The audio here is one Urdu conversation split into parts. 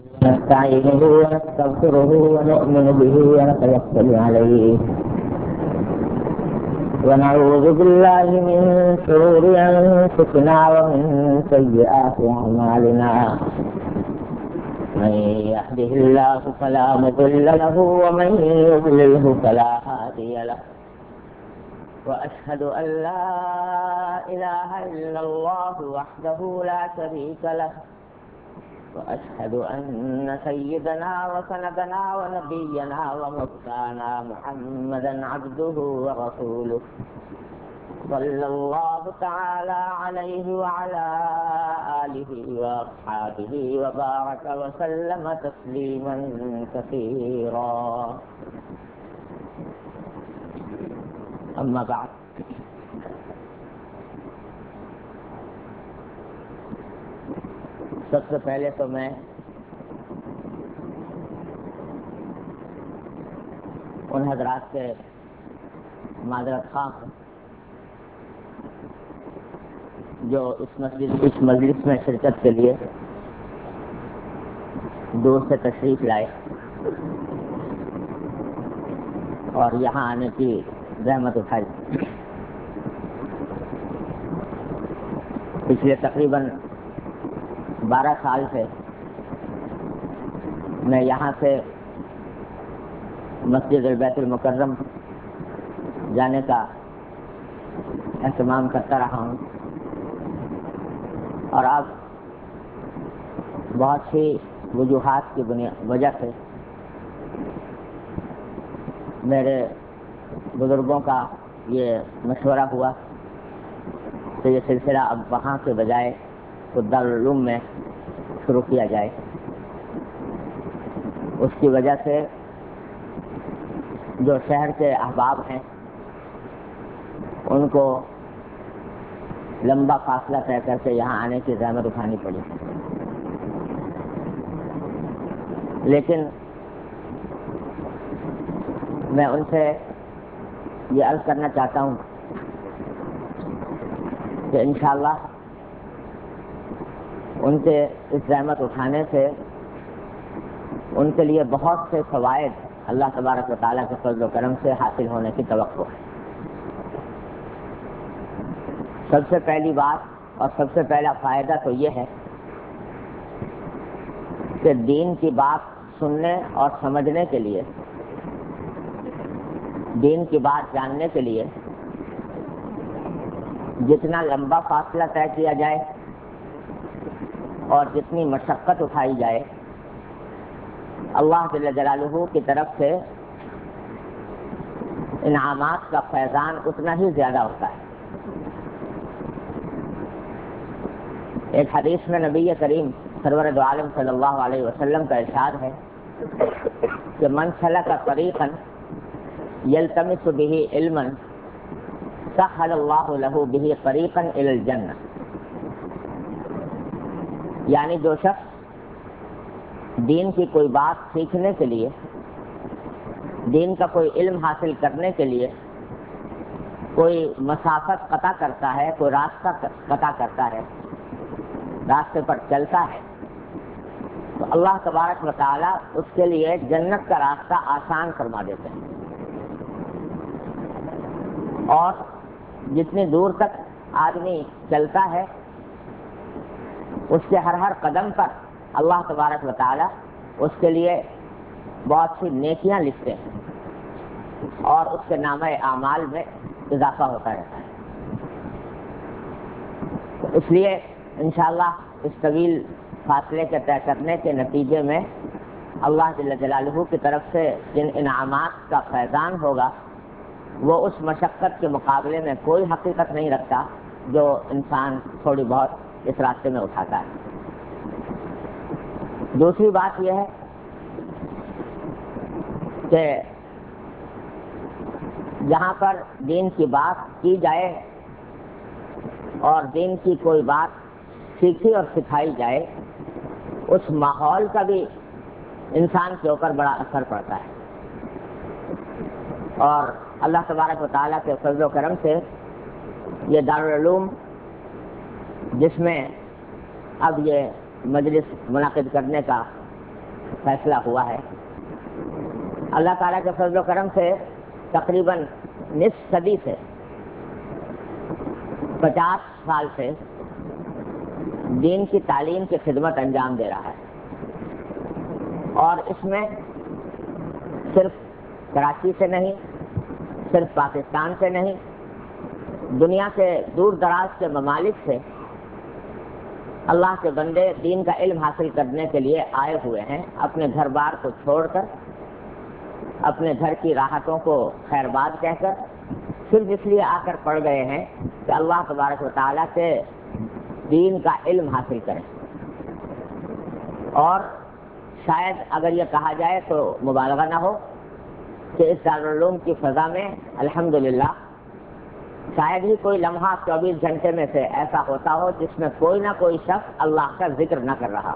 نستعينه ونستغفره ونؤمن به ونتوكل عليه ونعوذ بالله من شرور أنفسنا ومن سيئات أعمالنا من يهده الله فلا مضل له ومن يضلله فلا هادي له وأشهد أن لا إله إلا الله وحده لا شريك له وأشهد أن سيدنا وسندنا ونبينا ومولانا محمدا عبده ورسوله صلى الله تعالى عليه وعلى آله وأصحابه وبارك وسلم تسليما كثيرا. أما بعد، سب سے پہلے تو میں ان حضرات سے معذرت خواہ ہوں جو اس مجلس میں شرکت کے لیے دور سے تشریف لائے اور یہاں آنے کی زحمت اٹھائی. پچھلے تقریباً 12 سال سے میں یہاں سے مسجد بیت المکرم جانے کا اہتمام کرتا رہا ہوں اور اب بہت سی وجوہات کی وجہ سے میرے بزرگوں کا یہ مشورہ ہوا کہ یہ سلسلہ اب وہاں کے بجائے دارالعلوم میں شروع کیا جائے. اس کی وجہ سے جو شہر کے احباب ہیں ان کو لمبا فاصلہ طے کر کے یہاں آنے کی زحمت اٹھانی پڑی، لیکن میں ان سے یہ عرض کرنا چاہتا ہوں کہ انشاءاللہ ان کے اس زحمت اٹھانے سے ان کے لیے بہت سے فوائد اللہ تبارک و تعالیٰ کے فضل و کرم سے حاصل ہونے کی توقع ہے. سب سے پہلی بات اور سب سے پہلا فائدہ تو یہ ہے کہ دین کی بات سننے اور سمجھنے کے لیے، دین کی بات جاننے کے لیے جتنا لمبا فاصلہ طے کیا جائے اور جتنی مشقت اٹھائی جائے، اللہ جل جلالہ کی طرف سے انعامات کا فیضان اتنا ہی زیادہ ہوتا ہے. ایک حدیث میں نبی کریم سرور دو عالم صلی اللہ علیہ وسلم کا ارشاد ہے کہ من سلک طریقا یلتمس بہ علما سہل اللہ لہ بہ طریقا الی الجنہ. یعنی جو شخص دین کی کوئی بات سیکھنے کے لیے، دین کا کوئی علم حاصل کرنے کے لیے کوئی مسافت قطع کرتا ہے، کوئی راستہ قطع کرتا ہے، راستے پر چلتا ہے، تو اللہ تبارک و تعالیٰ اس کے لیے جنت کا راستہ آسان فرما دیتے ہیں. اور جتنی دور تک آدمی چلتا ہے اس کے ہر قدم پر اللہ تبارک و تعالیٰ اس کے لیے بہت سی نیکیاں لکھتے ہیں اور اس کے نامہ اعمال میں اضافہ ہوتا رہتا ہے. اس لیے انشاءاللہ اس طویل فاصلے کے طے کرنے کے نتیجے میں اللہ جل جلالہ کی طرف سے جن انعامات کا فیضان ہوگا وہ اس مشقت کے مقابلے میں کوئی حقیقت نہیں رکھتا جو انسان تھوڑی بہت اس راستے میں اٹھاتا ہے. دوسری بات یہ ہے کہ جہاں پر دین کی بات کی جائے اور دین کی کوئی بات سیکھی اور سکھائی جائے، اس ماحول کا بھی انسان کے اوپر بڑا اثر پڑتا ہے. اور اللہ تبارک و تعالیٰ کے فضل و کرم سے یہ دارالعلوم جس میں اب یہ مجلس منعقد کرنے کا فیصلہ ہوا ہے. اللہ تعالیٰ کے فضل و کرم سے تقریباً نصف صدی سے 50 سال سے دین کی تعلیم کی خدمت انجام دے رہا ہے. اور اس میں صرف کراچی سے نہیں، صرف پاکستان سے نہیں، دنیا کے دور دراز کے ممالک سے اللہ کے بندے دین کا علم حاصل کرنے کے لیے آئے ہوئے ہیں. اپنے گھر بار کو چھوڑ کر، اپنے گھر کی راحتوں کو خیر باد کہہ کر صرف اس لیے آ کر پڑ گئے ہیں کہ اللہ تبارک و تعالیٰ سے دین کا علم حاصل کریں. اور شاید اگر یہ کہا جائے تو مبالغہ نہ ہو کہ اس دارالعلوم کی فضا میں الحمدللہ شاید ہی کوئی لمحہ 24 گھنٹے میں سے ایسا ہوتا ہو جس میں کوئی نہ کوئی شخص اللہ کا ذکر نہ کر رہا.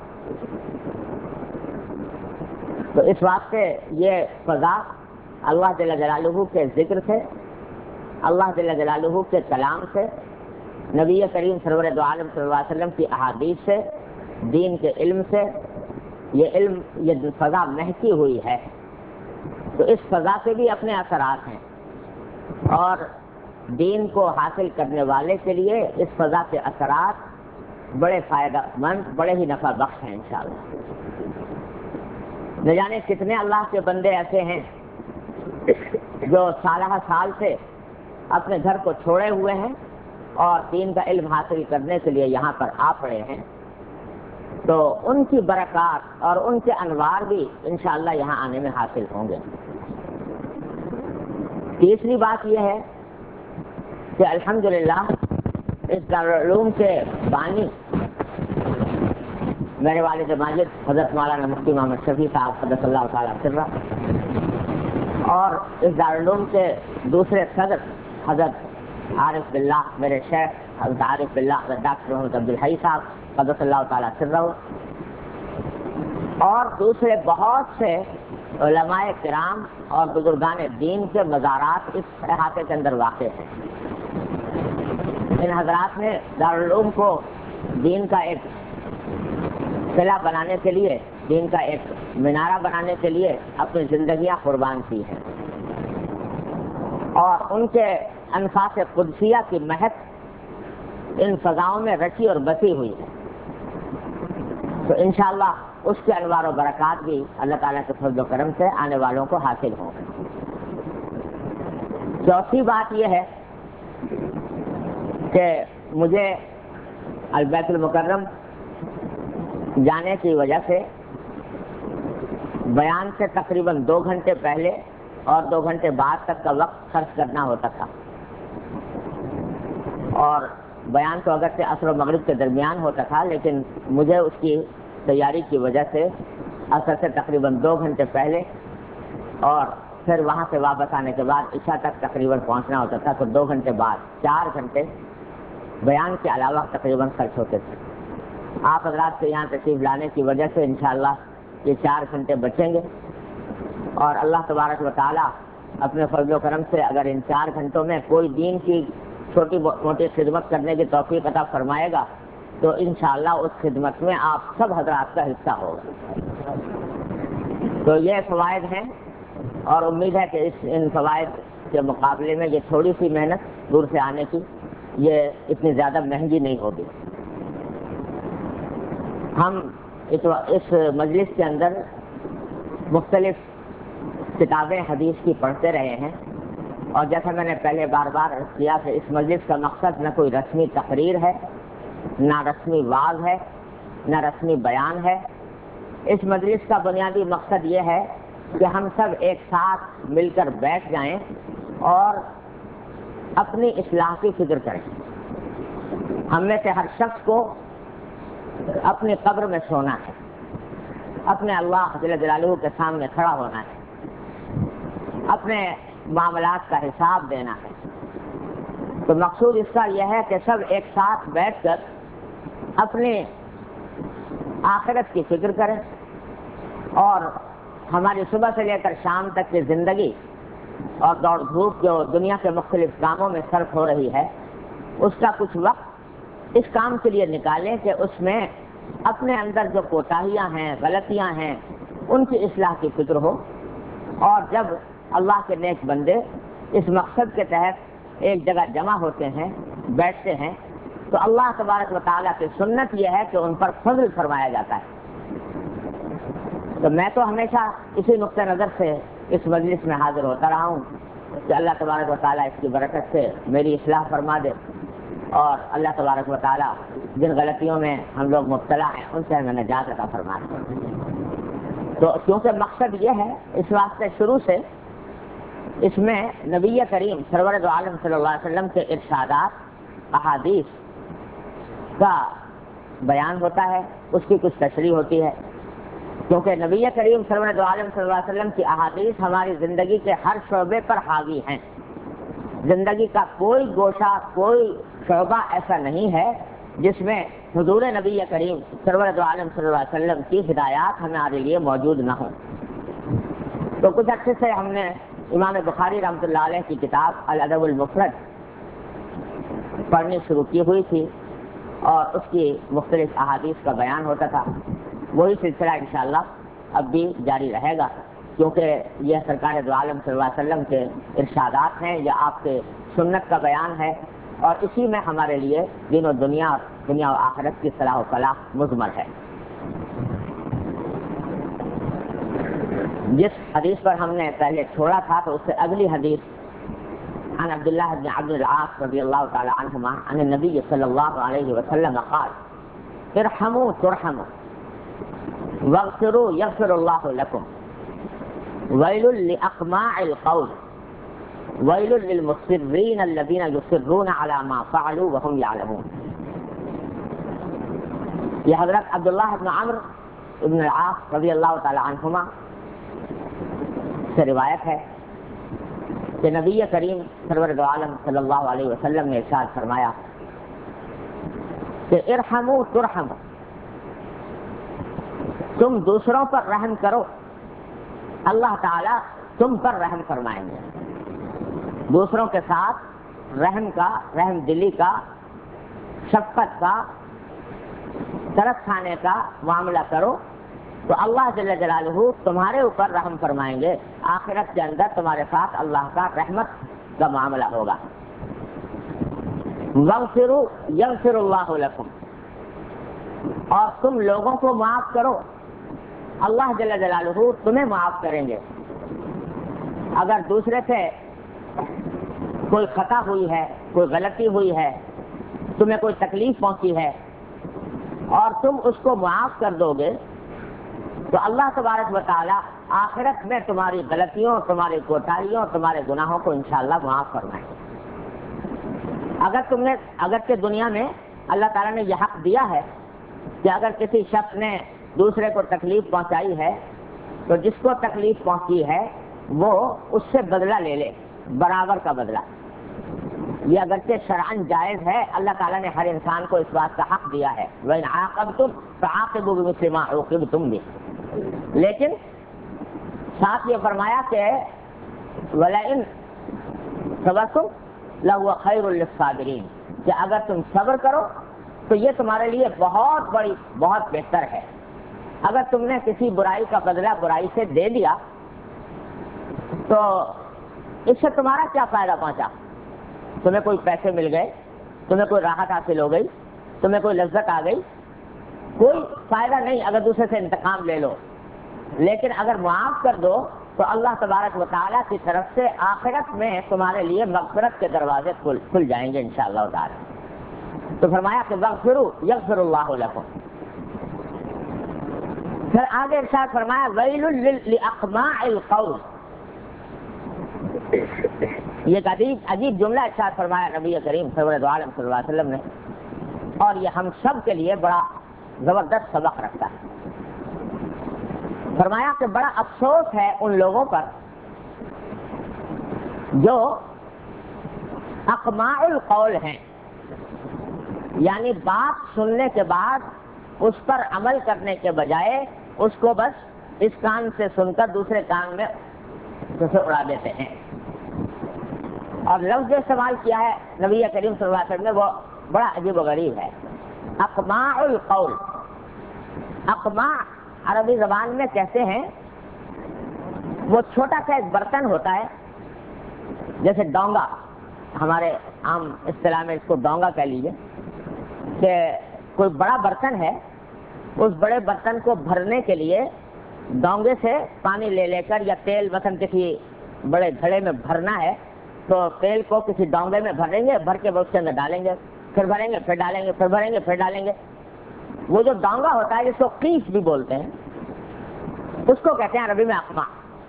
تو اس واسطے یہ فضا اللہ جل جلالہ کے ذکر سے، اللہ جل جلالہ کے کلام سے، نبی کریم سرور دو عالم صلی اللہ علیہ وسلم کی احادیث سے، دین کے علم سے یہ فضا مہکی ہوئی ہے. تو اس فضا سے بھی اپنے اثرات ہیں، اور دین کو حاصل کرنے والے کے لیے اس فضا کے اثرات بڑے فائدہ مند، بڑے ہی نفع بخش ہیں انشاءاللہ. نہ جانے کتنے اللہ کے بندے ایسے ہیں جو سالہ سال سے اپنے گھر کو چھوڑے ہوئے ہیں اور دین کا علم حاصل کرنے کے لیے یہاں پر آ پڑے ہیں. تو ان کی برکات اور ان کے انوار بھی انشاءاللہ یہاں آنے میں حاصل ہوں گے. تیسری بات یہ ہے کہ الحمدللہ اس دارالعلوم کے بانی میرے والد ماجد حضرت مولانا مفتی محمد شفیع صاحب قدس اللہ تعالیٰ سرہ، اور اس دارالعلوم کے دوسرے صدر حضرت عارف باللہ میرے شیخ حضرت عارف باللہ حضرت ڈاکٹر محمد عبدالحی صاحب قدس اللہ تعالیٰ سرہ، اور دوسرے بہت سے علماء کرام اور بزرگان دین کے مزارات اس احاطے کے اندر واقع ہیں. ان حضرات نے دارالعلوم کو دین کا ایک قلعہ بنانے کے لیے، دین کا ایک مینارہ بنانے کے لیے اپنی زندگیاں قربان کی ہیں، اور ان کے انفاس قدسیہ کی مہک ان فضاؤں میں رچی اور بسی ہوئی ہے. تو انشاءاللہ اس کے انوار و برکات بھی اللہ تعالیٰ کے فضل و کرم سے آنے والوں کو حاصل ہوں. چوتھی بات یہ ہے کہ مجھے البیت المکرم جانے کی وجہ سے بیان سے تقریباً 2 گھنٹے پہلے اور 2 گھنٹے بعد تک کا وقت خرچ کرنا ہوتا تھا، اور بیان تو اگرچہ عصر و مغرب کے درمیان ہوتا تھا، لیکن مجھے اس کی تیاری کی وجہ سے عصر سے تقریباً 2 گھنٹے پہلے اور پھر وہاں سے واپس آنے کے بعد عشاء تک تقریباً پہنچنا ہوتا تھا. تو 2 گھنٹے بعد 4 گھنٹے بیان کے علاوہ تقریباً خرچ ہوتے تھے. آپ حضرات کے یہاں تشریف لانے کی وجہ سے انشاءاللہ یہ 4 گھنٹے بچیں گے، اور اللہ تبارک و تعالیٰ اپنے فضل و کرم سے اگر ان 4 گھنٹوں میں کوئی دین کی چھوٹی موٹی خدمت کرنے کی توفیق عطا فرمائے گا تو انشاءاللہ اس خدمت میں آپ سب حضرات کا حصہ ہوگا. تو یہ فوائد ہیں، اور امید ہے کہ ان فوائد کے مقابلے میں یہ تھوڑی سی محنت دور سے آنے کی یہ اتنی زیادہ مہنگی نہیں ہوگی. ہم اس مجلس کے اندر مختلف کتابیں حدیث کی پڑھتے رہے ہیں، اور جیسا میں نے پہلے بار عرض کیا کہ اس مجلس کا مقصد نہ کوئی رسمی تقریر ہے، نہ رسمی وعظ ہے، نہ رسمی بیان ہے. اس مجلس کا بنیادی مقصد یہ ہے کہ ہم سب ایک ساتھ مل کر بیٹھ جائیں اور اپنی اصلاح کی فکر کریں. ہم میں سے ہر شخص کو اپنی قبر میں سونا ہے، اپنے اللہ جل جلالہ کے سامنے کھڑا ہونا ہے، اپنے معاملات کا حساب دینا ہے. تو مقصود اس کا یہ ہے کہ سب ایک ساتھ بیٹھ کر اپنی آخرت کی فکر کریں، اور ہماری صبح سے لے کر شام تک کی زندگی اور دوڑ دھوپ جو دنیا کے مختلف کاموں میں صرف ہو رہی ہے، اس کا کچھ وقت اس کام کے لیے نکالیں کہ اس میں اپنے اندر جو کوتاہیاں ہیں، غلطیاں ہیں، ان کی اصلاح کی فکر ہو، اور جب اللہ کے نیک بندے اس مقصد کے تحت ایک جگہ جمع ہوتے ہیں، بیٹھتے ہیں، تو اللہ تبارک و تعالیٰ کی سنت یہ ہے کہ ان پر فضل فرمایا جاتا ہے۔ تو میں تو ہمیشہ اسی نقطہ نظر سے اس مجلس میں حاضر ہوتا رہا ہوں کہ اللہ تبارک و تعالیٰ اس کی برکت سے میری اصلاح فرما دے، اور اللہ تبارک و تعالیٰ جن غلطیوں میں ہم لوگ مبتلا ہیں ان سے ہمیں نجات عطا فرما دے۔ تو کیونکہ مقصد یہ ہے، اس واسطے شروع سے اس میں نبی کریم سرور دو عالم صلی اللہ علیہ وسلم کے ارشادات، احادیث کا بیان ہوتا ہے، اس کی کچھ تشریح ہوتی ہے، کیونکہ نبی کریم سرور دو عالم صلی اللہ علیہ وسلم کی احادیث ہماری زندگی کے ہر شعبے پر حاوی ہیں۔ زندگی کا کوئی گوشہ، کوئی شعبہ ایسا نہیں ہے جس میں حضور نبی کریم سرور دو عالم صلی اللہ علیہ وسلم کی ہدایات ہمارے لیے موجود نہ ہوں۔ تو کچھ عرصے سے ہم نے امام بخاری رحمۃ اللہ علیہ کی کتاب الادب المفرد پڑھنی شروع کی ہوئی تھی، اور اس کی مختلف احادیث کا بیان ہوتا تھا۔ وہی سلسلہ انشاءاللہ اب بھی جاری رہے گا، کیونکہ یہ سرکار دو عالم صلی اللہ علیہ وسلم کے ارشادات ہیں، یہ آپ کے سنت کا بیان ہے، اور اسی میں ہمارے لیے دین و دنیا و آخرت کی صلاح و فلاح مضمر ہے۔ جس حدیث پر ہم نے پہلے چھوڑا تھا، تو اس سے اگلی حدیث عن عبداللہ بن عبد العاص رضی اللہ تعالی عنہما عن النبی صلی اللہ علیہ وسلم قال ارحموا ترحموا واغفروا یغفر اللہ لکم ویل لاقماع القول ویل للمصرین الذین یصرون علی ما فعلوا وهم یعلمون۔ یہ حضرت عبداللہ بن عمرو بن العاص رضی اللہ تعالی عنہما سے روایت ہے کہ نبی کریم سرور دو عالم صلی اللہ علیہ وسلم نے ارشاد فرمایا کہ ارحموا ترحموا، تم دوسروں پر رحم کرو، اللہ تعالیٰ تم پر رحم فرمائیں گے۔ دوسروں کے ساتھ رحم کا، رحم دلی کا، شفقت کا، ترس کھانے کا معاملہ کرو تو اللہ جل جلالہ تمہارے اوپر رحم فرمائیں گے، آخرت کے اندر تمہارے ساتھ اللہ کا رحمت کا معاملہ ہوگا۔ واغفروا یغفر اللہ لکم، اور تم لوگوں کو معاف کرو، اللہ جل جلالہ تمہیں معاف کریں گے۔ اگر دوسرے سے کوئی خطا ہوئی ہے، کوئی غلطی ہوئی ہے، تمہیں کوئی تکلیف پہنچی ہے، اور تم اس کو معاف کر دو گے تو اللہ تبارک و تعالیٰ آخرت میں تمہاری غلطیوں، تمہاری کوتاہیوں، تمہارے گناہوں کو انشاءاللہ معاف فرمائیں گے۔ اگر کہ دنیا میں اللہ تعالیٰ نے یہ حق دیا ہے کہ اگر کسی شخص نے دوسرے کو تکلیف پہنچائی ہے تو جس کو تکلیف پہنچی ہے وہ اس سے بدلہ لے لے، برابر کا بدلہ۔ یہ اگرچہ شرعاً جائز ہے، اللہ تعالیٰ نے ہر انسان کو اس بات کا حق دیا ہے، وَإِنْ عَاقَبْتُمْ فَعَاقِبُوا بِمِثْلِ مَا عُوقِبْتُمْ بِهِ، لیکن ساتھ یہ فرمایا کہ وَلَئِنْ صَبَرْتُمْ لَهُوَ خَيْرٌ لِلصَّابِرِينَ، کہ اگر تم صبر کرو تو یہ تمہارے لیے بہت بہتر ہے۔ اگر تم نے کسی برائی کا بدلہ برائی سے دے دیا تو اس سے تمہارا کیا فائدہ پہنچا؟ تمہیں کوئی پیسے مل گئے، تمہیں کوئی راحت حاصل ہو گئی، تمہیں کوئی لذت آ گئی، کوئی فائدہ نہیں اگر دوسرے سے انتقام لے لو۔ لیکن اگر معاف کر دو تو اللہ تبارک و تعالیٰ کی طرف سے آخرت میں تمہارے لیے مغفرت کے دروازے کھل جائیں گے انشاءاللہ تعالیٰ۔ تو فرمایا کہ واغفروا یغفر اللہ لکم۔ پھر آگے ارشاد فرمایا ویل لاقماع القول، یہ ایک عجیب جملہ ارشاد فرمایا نبی کریم سرور دو عالم صلی اللہ علیہ وسلم نے، اور یہ ہم سب کے لیے بڑا زبردست سبق رکھتا ہے۔ فرمایا کہ بڑا افسوس ہے ان لوگوں پر جو اقماع القول ہیں، یعنی بات سننے کے بعد اس پر عمل کرنے کے بجائے اس کو بس اس کان سے سن کر دوسرے کان میں اسے اڑا دیتے ہیں۔ اور لفظ جو استعمال کیا ہے نبی کریم صلی اللہ علیہ وسلم نے وہ بڑا عجیب و غریب ہے، اقماع القول۔ اقماع عربی زبان میں کہتے ہیں وہ چھوٹا سا ایک برتن ہوتا ہے، جیسے ڈونگا، ہمارے عام اصطلاح میں اس کو ڈونگا کہہ لیجیے، کہ کوئی بڑا برتن ہے، اس بڑے برتن کو بھرنے کے لیے ڈونگے سے پانی لے لے کر، یا تیل مثلا کسی بڑے گھڑے میں بھرنا ہے تو تیل کو کسی ڈونگے میں بھریں گے، بھر کے وہ اس کے اندر ڈالیں گے، پھر بھریں گے، پھر ڈالیں گے، پھر بھریں گے، پھر ڈالیں گے۔ وہ جو ڈونگا ہوتا ہے جس کو قیس بھی بولتے ہیں، اس کو کہتے ہیں عربی میں اقما۔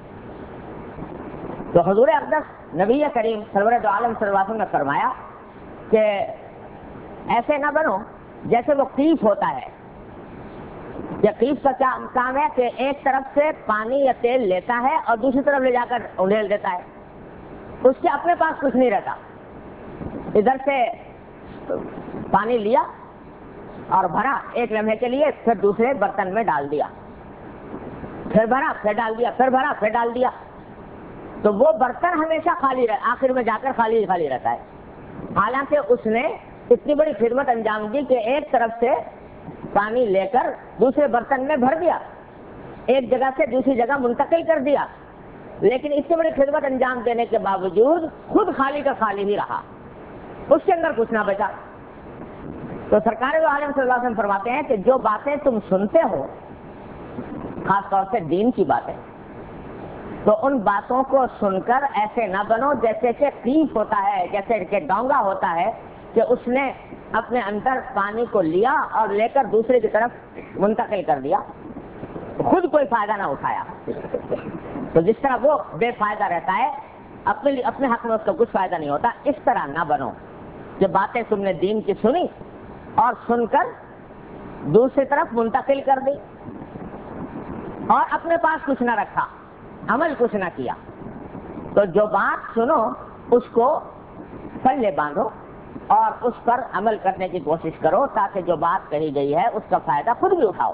تو حضور اقدس نبی کریم سرور دو عالم صلی اللہ علیہ وسلم نے فرمایا کہ ایسے نہ بنو جیسے وہ قیس ہوتا ہے۔ یہ قیس کا کیا کام ہے کہ ایک طرف سے پانی یا تیل لیتا ہے اور دوسری طرف لے جا کر انڈیل دیتا ہے، اس کے اپنے پاس کچھ نہیں رہتا۔ ادھر سے پانی لیا اور بھرا ایک لمحے کے لیے، پھر دوسرے برتن میں ڈال دیا، پھر بھرا، پھر ڈال دیا، پھر بھرا، پھر ڈال دیا، تو وہ برتن ہمیشہ خالی رہتا، آخر میں جا کر خالی خالی رہتا ہے۔ حالانکہ اس نے اتنی بڑی خدمت انجام دی کہ ایک طرف سے پانی لے کر دوسرے برتن میں بھر دیا، ایک جگہ سے دوسری جگہ منتقل کر دیا، لیکن اتنی بڑی خدمت انجام دینے کے باوجود خود خالی کا خالی ہی رہا، اس کے اندر کچھ نہ بچا۔ تو سرکار دو عالم صلی اللہ علیہ وسلم فرماتے ہیں کہ جو باتیں تم سنتے ہو، خاص طور سے دین کی باتیں، تو ان باتوں کو سن کر ایسے نہ بنو جیسے کہ قیس ہوتا ہے، جیسے کہ ڈونگا ہوتا ہے کہ اس نے اپنے اندر پانی کو لیا اور لے کر دوسرے کی طرف منتقل کر دیا، خود کوئی فائدہ نہ اٹھایا۔ تو جس طرح وہ بے فائدہ رہتا ہے، اپنے حق میں اس کا کچھ فائدہ نہیں ہوتا، اس طرح نہ بنو کہ باتیں تم نے دین کی سنی اور سن کر دوسری طرف منتقل کر دی اور اپنے پاس کچھ نہ رکھا، عمل کچھ نہ کیا۔ تو جو بات سنو اس کو پلے باندھو اور اس پر عمل کرنے کی کوشش کرو، تاکہ جو بات کہی گئی ہے اس کا فائدہ خود بھی اٹھاؤ۔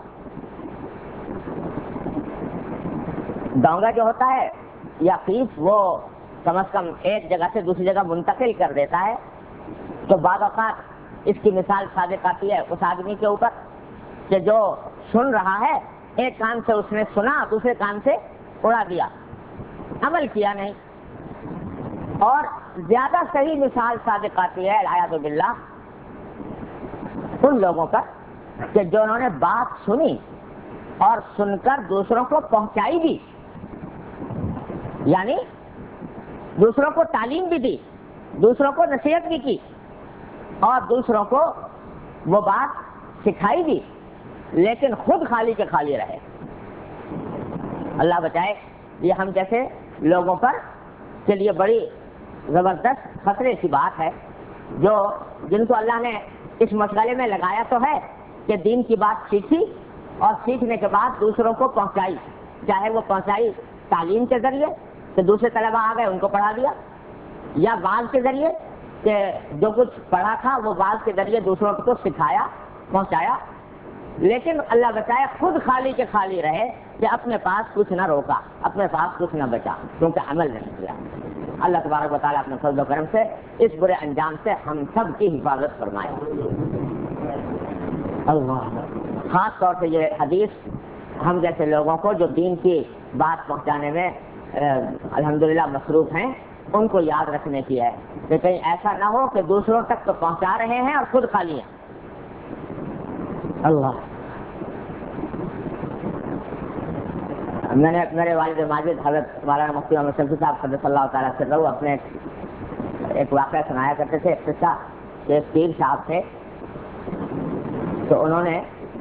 ڈونگا جو ہوتا ہے یا قیس، وہ کم از کم ایک جگہ سے دوسری جگہ منتقل کر دیتا ہے، تو بعض اوقات اس کی مثال صادق آتی ہے اس آدمی کے اوپر کہ جو سن رہا ہے، ایک کان سے اس نے سنا، دوسرے کان سے اڑا دیا، عمل کیا نہیں۔ اور زیادہ صحیح مثال صادق آتی ہے اعوذ باللہ ان لوگوں پر کہ جو انہوں نے بات سنی اور سن کر دوسروں کو پہنچائی بھی، یعنی دوسروں کو تعلیم بھی دی، دوسروں کو نصیحت بھی کی اور دوسروں کو وہ بات سکھائی بھی، لیکن خود خالی کے خالی رہے۔ اللہ بچائے، یہ ہم جیسے لوگوں پر کے لیے بڑی زبردست خطرے کی بات ہے، جن کو اللہ نے اس مشغلے میں لگایا تو ہے کہ دین کی بات سیکھی اور سیکھنے کے بعد دوسروں کو پہنچائی، چاہے وہ پہنچائی تعلیم کے ذریعے کہ دوسرے طلبہ آ گئے ان کو پڑھا دیا، یا بعض کے ذریعے کہ جو کچھ پڑھا تھا وہ بعض کے ذریعے دوسروں کو سکھایا، پہنچایا، لیکن اللہ بچائے خود خالی کے خالی رہے کہ اپنے پاس کچھ نہ روکا، اپنے پاس کچھ نہ بچا، کیونکہ عمل نہیں کیا۔ اللہ تبارک و تعالیٰ اپنے فضل و کرم سے اس برے انجام سے ہم سب کی حفاظت فرمائے۔ اللہ، خاص طور سے یہ حدیث ہم جیسے لوگوں کو جو دین کی بات پہنچانے میں الحمدللہ مصروف ہیں، ان کو یاد رکھنے کی ہے کہ کہیں ایسا نہ ہو کہ دوسروں تک تو پہنچا رہے ہیں اور خود خالی ہیں۔ اللہ، میں نے میرے والد ماجد حضرت مولانا مفتی محمد شفیع صاحب قدس اللہ تعالیٰ سے رہو اپنے ایک واقعہ سنایا کرتے تھے، ایک قصہ کہ ایک پیر صاحب تھے، تو انہوں نے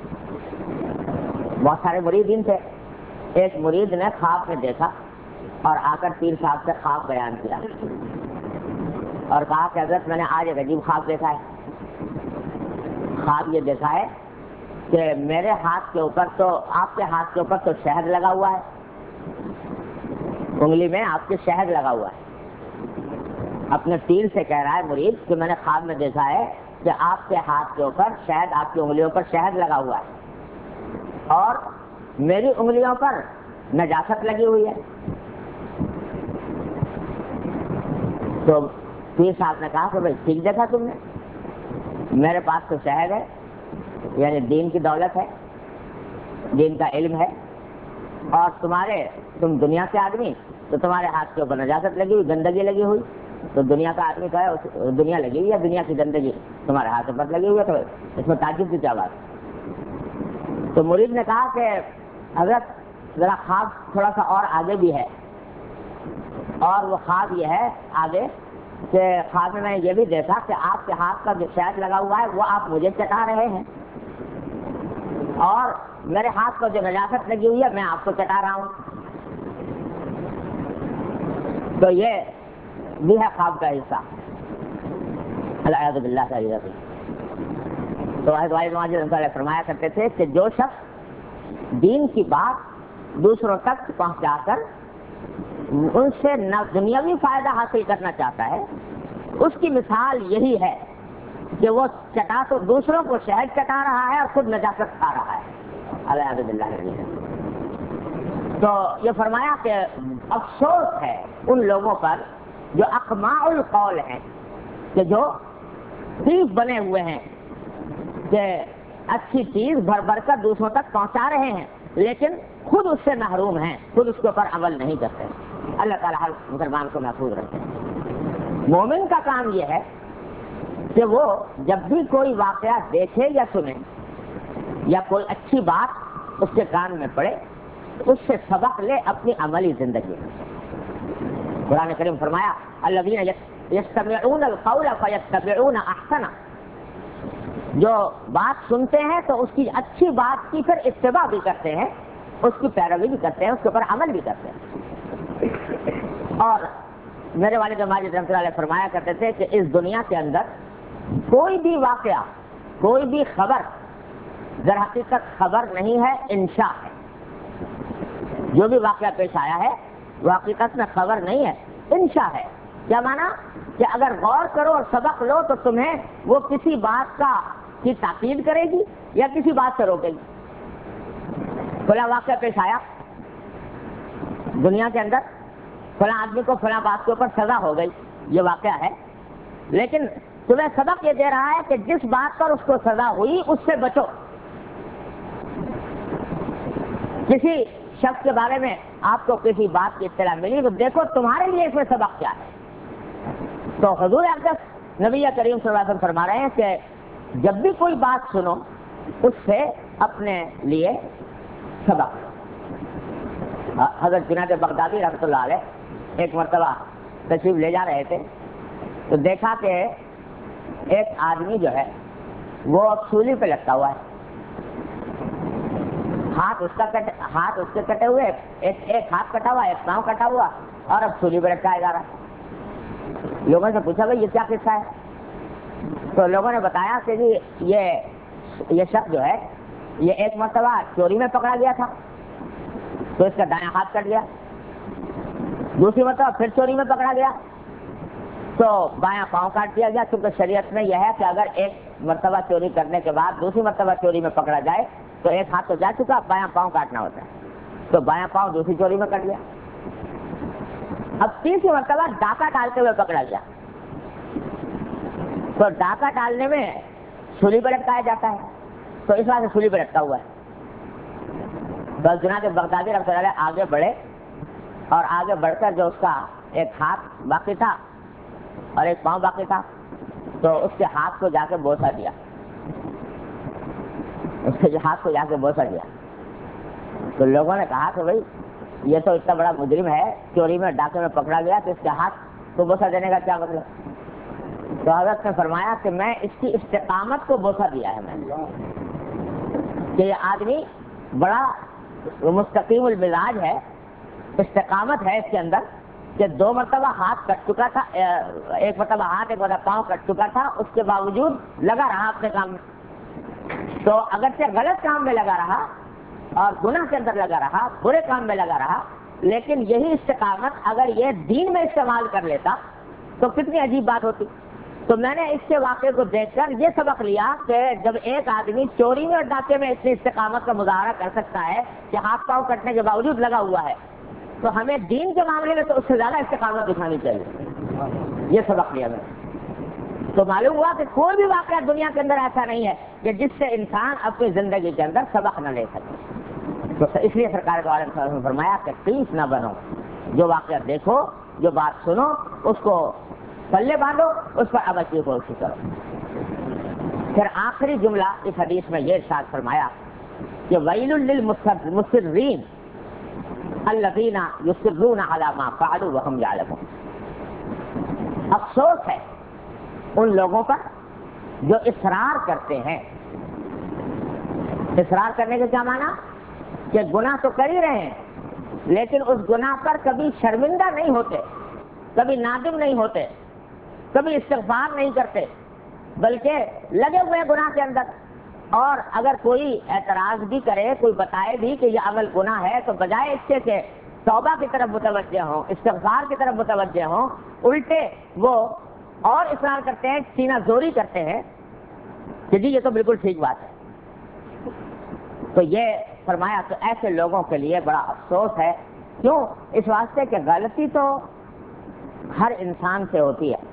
بہت سارے مریدین تھے، ایک مرید نے خواب میں دیکھا اور آ کر پیر صاحب سے خواب بیان کیا اور کہا کہ حضرت میں نے آج ایک عجیب خواب دیکھا ہے۔ خواب یہ دیکھا ہے کہ میرے ہاتھ کے اوپر تو، آپ کے ہاتھ کے اوپر تو شہد لگا ہوا ہے، انگلی میں آپ کے شہد لگا ہوا ہے۔ اپنے پیر سے کہہ رہا ہے مرید کہ میں نے خواب میں دیکھا ہے کہ آپ کے ہاتھ کے اوپر شہد، آپ کی انگلیوں پر شہد لگا ہوا ہے اور میری انگلیوں پر نجاست لگی ہوئی ہے۔ تو پیر صاحب نے کہا کہ بھائی ٹھیک دیکھا تم نے، میرے پاس تو شہد ہے، یعنی دین کی دولت ہے، دین کا علم ہے، اور تم دنیا کے آدمی تو تمہارے ہاتھ کے اوپر نجاست لگی ہوئی، گندگی لگی ہوئی، تو دنیا کا آدمی تو ہے، دنیا لگی ہوئی ہے، دنیا کی گندگی تمہارے ہاتھ پر لگی ہوئی ہے، تو اس میں تعجب کی کیا بات؟ تو مرید نے کہا کہ حضرت ذرا خواب تھوڑا سا اور آگے بھی ہے، اور وہ خواب یہ ہے آگے کہ خواب میں نے یہ بھی دیکھا کہ آپ کے ہاتھ کا جو شہد لگا ہوا ہے وہ آپ مجھے چٹا رہے ہیں، اور میرے ہاتھ کو جو نجاست لگی ہوئی ہے میں آپ کو چٹا رہا ہوں۔ تو یہ بھی ہے خواب کا حصہ، العیاذ باللہ تعالی۔ تو حضرت والد ماجد رحمۃ اللہ فرمایا کرتے تھے کہ جو شخص دین کی بات دوسروں تک پہنچا کر ان سے نہ دنیاوی فائدہ حاصل کرنا چاہتا ہے، اس کی مثال یہی ہے کہ وہ تو دوسروں کو شہد چٹا رہا ہے اور خود نجاست کھا رہا ہے، العیاذ باللہ۔ تو یہ فرمایا کہ افسوس ہے ان لوگوں پر جو اقماع القول ہیں، کہ جو صرف بنے ہوئے ہیں کہ اچھی چیز بھر بھر کر دوسروں تک پہنچا رہے ہیں لیکن خود اس سے محروم ہیں، خود اس کے اوپر عمل نہیں کرتے۔ اللہ تعالیٰ ہر مسلمان کو محفوظ رکھے۔ مومن کا کام یہ ہے کہ وہ جب بھی کوئی واقعہ دیکھے یا سنے یا کوئی اچھی بات اس کے کان میں پڑے، اس سے سبق لے اپنی عملی زندگی میں۔ قرآن کریم فرمایا الذین یستمعون القول فیتبعون احسنہ، جو بات سنتے ہیں تو اس کی اچھی بات کی پھر اتباع بھی کرتے ہیں، اس کی پیروی بھی کرتے ہیں، اس کے اوپر عمل بھی کرتے ہیں۔ اور میرے والد ماجد رحمۃ اللہ علیہ فرمایا کرتے تھے کہ اس دنیا کے اندر کوئی بھی واقعہ، کوئی بھی خبر در حقیقت خبر نہیں ہے، انشاء ہے۔ جو بھی واقعہ پیش آیا ہے وہ حقیقت میں خبر نہیں ہے، انشاء ہے۔ کیا مانا کہ اگر غور کرو اور سبق لو تو تمہیں وہ کسی بات کی تاکید کرے گی یا کسی بات سے روکے گی۔ فلاں واقعہ پیش آیا دنیا کے اندر، فلاں آدمی کو فلاں بات کے اوپر سزا ہو گئی، یہ واقعہ ہے، لیکن تمہیں سبق یہ دے رہا ہے کہ جس بات پر اس کو سزا ہوئی اس سے بچو۔ کسی شخص کے بارے میں آپ کو کسی بات کی اطلاع ملی تو دیکھو تمہارے لیے اس میں سبق کیا ہے۔ تو حضور اقدس نبی کریم صلی اللہ علیہ وسلم فرما رہے ہیں کہ جب بھی کوئی بات سنو اس سے اپنے لیے سبق۔ حضرت جنید بغدادی رحمۃ اللہ علیہ ایک مرتبہ تشریف لے جا رہے تھے تو دیکھا کہ ایک آدمی جو ہے وہ سولی پہ لٹکا ہوا ہے، ہاتھ اس کے کٹے ہوئے، ایک ہاتھ کٹا ہوا، ایک پاؤں کٹا ہوا، اور اب سولی پہ لٹکایا جا رہا ہے۔ لوگوں سے پوچھا بھائی یہ کیا قصہ ہے؟ تو لوگوں نے بتایا کہ جی یہ شخص جو ہے یہ ایک مرتبہ چوری میں پکڑا گیا تھا تو اس کا دایاں ہاتھ کٹ گیا، دوسری مرتبہ پھر چوری میں پکڑا گیا تو بایاں پاؤں کاٹ دیا گیا، کیونکہ شریعت میں یہ ہے کہ اگر ایک مرتبہ چوری کرنے کے بعد دوسری مرتبہ چوری میں پکڑا جائے تو ایک ہاتھ تو جا چکا، بایاں پاؤں کاٹنا ہوتا ہے، تو بایاں پاؤں دوسری چوری میں کٹ گیا۔ اب تیسری مرتبہ ڈاکہ ڈالتے ہوئے پکڑا گیا تو ڈاکہ ڈالنے میں سولی پہ لٹکایا جاتا ہے، تو اس وجہ سے سولی پہ لٹکا ہوا ہے۔ بس جناب بغدادی رحمۃ اللہ علیہ آگے بڑھے اور آگے بڑھ کر جو اس کا ایک ہاتھ باقی تھا اور ایک پاؤں باقی تھا تو اس کے ہاتھ کو جا کے بوسہ دیا، اس کے ہاتھ کو جا کے بوسہ دیا۔ تو لوگوں نے کہا کہ بھائی یہ تو اتنا بڑا مجرم ہے، چوری میں ڈاکے میں پکڑا گیا تو اس کے ہاتھ کو بوسہ دینے کا کیا مطلب؟ تو حضرت نے فرمایا کہ میں اس کی استقامت کو بوسہ دیا ہے میں نے، کہ یہ آدمی بڑا مستقیم المزاج ہے، استقامت ہے اس کے اندر، کہ 2 مرتبہ ہاتھ کٹ چکا تھا، ایک مرتبہ ہاتھ ایک مرتبہ پاؤں کٹ چکا تھا، اس کے باوجود لگا رہا اپنے کام میں۔ تو اگرچہ غلط کام میں لگا رہا اور گناہ کے اندر لگا رہا، برے کام میں لگا رہا، لیکن یہی استقامت اگر یہ دین میں استعمال کر لیتا تو کتنی عجیب بات ہوتی۔ تو میں نے اس کے واقعے کو دیکھ کر یہ سبق لیا کہ جب ایک آدمی چوری میں اور ڈاکے میں اتنی استقامت کا مظاہرہ کر سکتا ہے کہ ہاتھ پاؤں کٹنے کے باوجود لگا ہوا ہے، تو ہمیں دین کے معاملے میں تو اس سے زیادہ استقامت دکھانی چاہیے۔ یہ سبق لیا میں نے۔ تو معلوم ہوا کہ کوئی بھی واقعہ دنیا کے اندر ایسا نہیں ہے کہ جس سے انسان اپنی زندگی کے اندر سبق نہ لے سکے۔ تو اس لیے سرکار دو عالم صلی اللہ علیہ وسلم نے فرمایا کہ قیس نہ بنو، جو واقعہ دیکھو، جو بات سنو، اس کو پلے باندھو، اس پر عمل کی کوشش کرو۔ پھر آخری جملہ اس حدیث میں یہ ارشاد فرمایا کہ ویل للمصرین الذین یصرون علی ما فعلوا وهم یعلمون، افسوس ہے ان لوگوں پر جو اصرار کرتے ہیں۔ اصرار کرنے کا کیا معنی؟ کہ گناہ تو کر ہی رہے ہیں لیکن اس گناہ پر کبھی شرمندہ نہیں ہوتے، کبھی نادم نہیں ہوتے، کبھی استغفار نہیں کرتے، بلکہ لگے ہوئے گناہ کے اندر۔ اور اگر کوئی اعتراض بھی کرے، کوئی بتائے بھی کہ یہ عمل گناہ ہے، تو بجائے اس سے کہ توبہ کی طرف متوجہ ہوں، استغفار کی طرف متوجہ ہوں، الٹے وہ اور اصرار کرتے ہیں، سینہ زوری کرتے ہیں کہ جی یہ تو بالکل ٹھیک بات ہے۔ تو یہ فرمایا تو ایسے لوگوں کے لیے بڑا افسوس ہے۔ کیوں؟ اس واسطے کہ غلطی تو ہر انسان سے ہوتی ہے،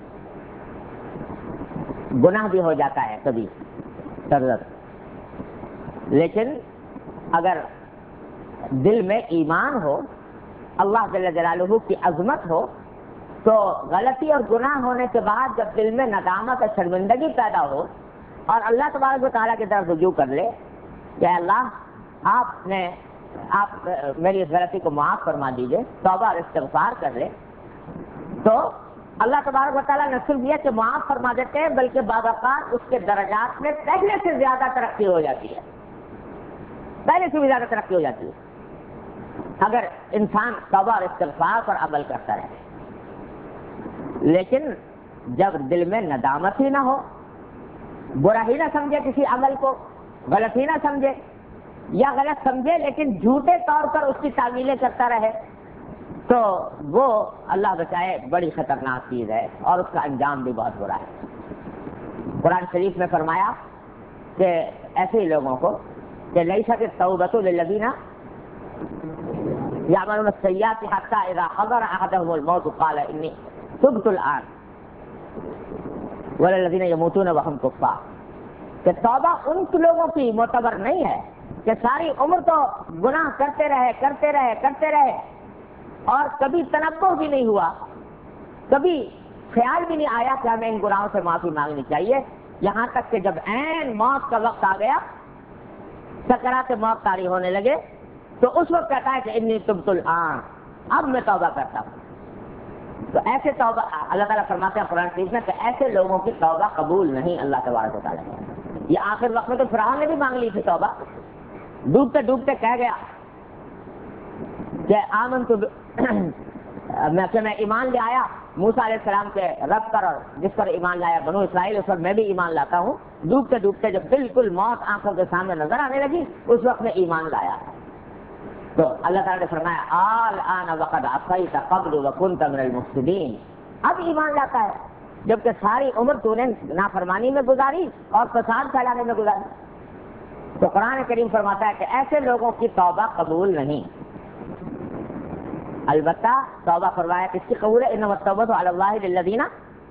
گناہ بھی ہو جاتا ہے کبھی ضرورت، لیکن اگر دل میں ایمان ہو، اللہ جل جلالہ کی عظمت ہو، تو غلطی اور گناہ ہونے کے بعد جب دل میں ندامت اور شرمندگی پیدا ہو اور اللہ تبارک و تعالیٰ کی طرف رجوع کر لے کہ اللہ آپ میری اس غلطی کو معاف فرما دیجئے، توبہ اور استغفار کر لے، تو اللہ تبارک و تعالیٰ نے صرف یہ کہ معاف فرما دیتے ہیں، بلکہ بعض اوقات اس کے درجات میں پہلے سے زیادہ ترقی ہو جاتی ہے، پہلے سے بھی زیادہ ترقی ہو جاتی ہے اگر انسان توبہ اور استغفار پر عمل کرتا رہے۔ لیکن جب دل میں ندامت ہی نہ ہو، برا ہی نہ سمجھے کسی عمل کو، غلط ہی نہ سمجھے، یا غلط سمجھے لیکن جھوٹے طور پر اس کی تعمیلیں کرتا رہے، تو وہ اللہ بچائے بڑی خطرناک چیز ہے اور اس کا انجام بھی بہت برا ہے۔ قرآن شریف میں فرمایا کہ ایسے ہی لوگوں کو کہ لیست التوبۃ للذین یعملون السیئات حتی اذا حضر احدهم الموت قال انی تبت الآن وللذین یموتون وهم کفار، کہ توبہ ان لوگوں کی معتبر نہیں ہے کہ ساری عمر تو گناہ کرتے رہے اور کبھی تنبہ بھی نہیں ہوا، کبھی خیال بھی نہیں آیا کہ ہمیں ان گناہوں سے معافی مانگنی چاہیے، یہاں تک کہ جب عین موت کا وقت آ گیا، سکرات موت طاری ہونے لگے، تو اس وقت کہتا ہے کہ انی تبت الآن، اب میں توبہ کرتا ہوں۔ تو ایسے توبہ اللہ تعالیٰ فرماتے ہیں قرآن شریف میں کہ ایسے لوگوں کی توبہ قبول نہیں اللہ تبارک و تعالیٰ نے۔ یہ آخر وقت میں تو فرعون نے بھی مانگ لی تھی توبہ، ڈوبتے ڈوبتے کہہ گیا کہ میں ایمان لے آیا موسیٰ علیہ السلام کے رب پر، اور جس پر ایمان لایا بنو اسرائیل اس پر میں بھی ایمان لاتا ہوں۔ ڈوبتے ڈوبتے جب بالکل موت آنکھوں کے سامنے نظر آنے لگی، اس وقت میں ایمان لایا۔ تو اللہ تعالیٰ نے فرمایا الآن وقد عصیت قبل وکنت من المفسدین، اب ایمان لاتا ہے جبکہ ساری عمر تو نے نافرمانی میں گزاری اور فساد پھیلانے میں گزاری۔ تو قرآن کریم فرماتا ہے کہ ایسے لوگوں کی توبہ قبول نہیں۔ البتہ توبہ فرمایا کس کی قبول ہے؟ انما التوبۃ علی اللہ للذین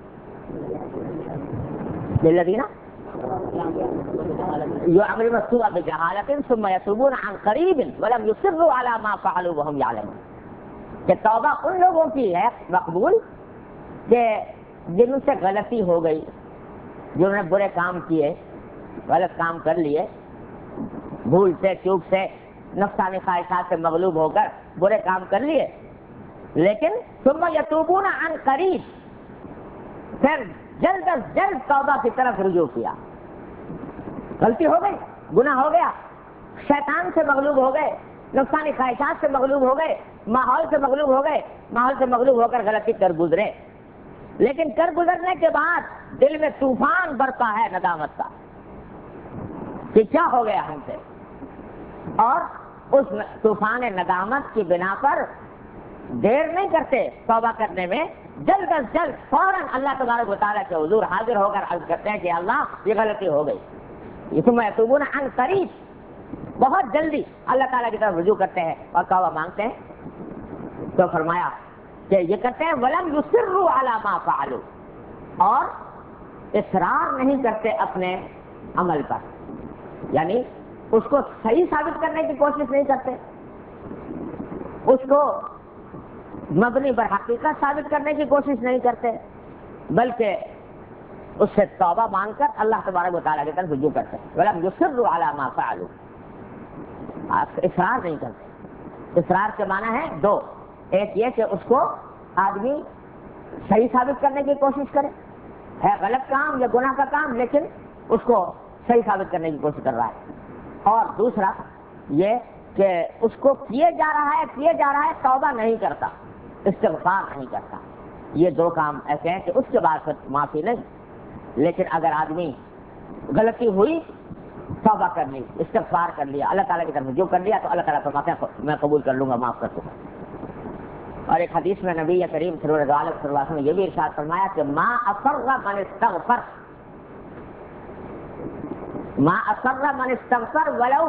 یعملون السوء بجہالۃ ثم یتوبون عن قریب ولم یصروا علی ما فعلوا وهم یعلمون، کہ توبہ ان لوگوں کی ہے مقبول کہ جن سے غلطی ہو گئی، جنہوں نے برے کام کیے، غلط کام کر لیے، بھول سے چوک سے نفسانی خواہشات سے مغلوب ہو کر برے کام کر لیے، لیکن ثم یتوبون عن قریب، پھر جلد از جلد توبہ کی طرف رجوع کیا۔ غلطی ہو گئی، گناہ ہو گیا، شیطان سے مغلوب ہو گئے، نفسانی خواہشات سے مغلوب ہو گئے، ماحول سے مغلوب ہو گئے، ماحول سے مغلوب ہو کر غلطی کر گزرے، لیکن کر گزرنے کے بعد دل میں طوفان برپا ہے ندامت کا کہ کیا ہو گیا ہم سے، اور اس طوفان ندامت کی بنا پر دیر نہیں کرتے توبہ کرنے میں، جلد از جلد فوراً اللہ تبارک و تعالیٰ کے حضور حاضر ہو کر عرض کرتے ہیں کہ اللہ یہ غلطی ہو گئی، ثم یتوبون عن قریب، بہت جلدی اللہ تعالیٰ کی طرف رجوع کرتے ہیں اور توبہ مانگتے ہیں۔ تو فرمایا کہ یہ کرتے ہیں ولم یصروا علی ما فعلوا، اور اصرار نہیں کرتے اپنے عمل پر، یعنی اس کو صحیح ثابت کرنے کی کوشش نہیں کرتے، اس کو مبنی بر حقیقت ثابت کرنے کی کوشش نہیں کرتے، بلکہ اس سے توبہ مانگ کر اللہ تبارک و تعالیٰ کی طرف رجوع کرتے ہیں۔ وَلَمْ يُصِرُّوا عَلَىٰ مَا فَعَلُوا، اصرار نہیں کرتے۔ اصرار کے معنی ہے دو، ایک یہ کہ اس کو آدمی صحیح ثابت کرنے کی کوشش کرے، ہے غلط کام یا گناہ کا کام لیکن اس کو صحیح ثابت کرنے کی کوشش کر رہا ہے، اور دوسرا یہ کہ اس کو کیے جا رہا ہے توبہ نہیں کرتا، استغفار نہیں کرتا۔ یہ دو کام ایسے ہیں کہ اس کے بعد پھر معافی نہیں، لیکن اگر آدمی غلطی ہوئی توبہ کر لی، استغفار کر لیا، اللہ تعالیٰ کی طرف رجوع کر لیا، تو اللہ تعالیٰ فرماتے ہیں میں قبول کر لوں گا، معاف کر دوں گا۔ اور ایک حدیث میں نبی کریم صلی اللہ علیہ وسلم نے یہ بھی ارشاد فرمایا کہ ما اصر من استغفر ولو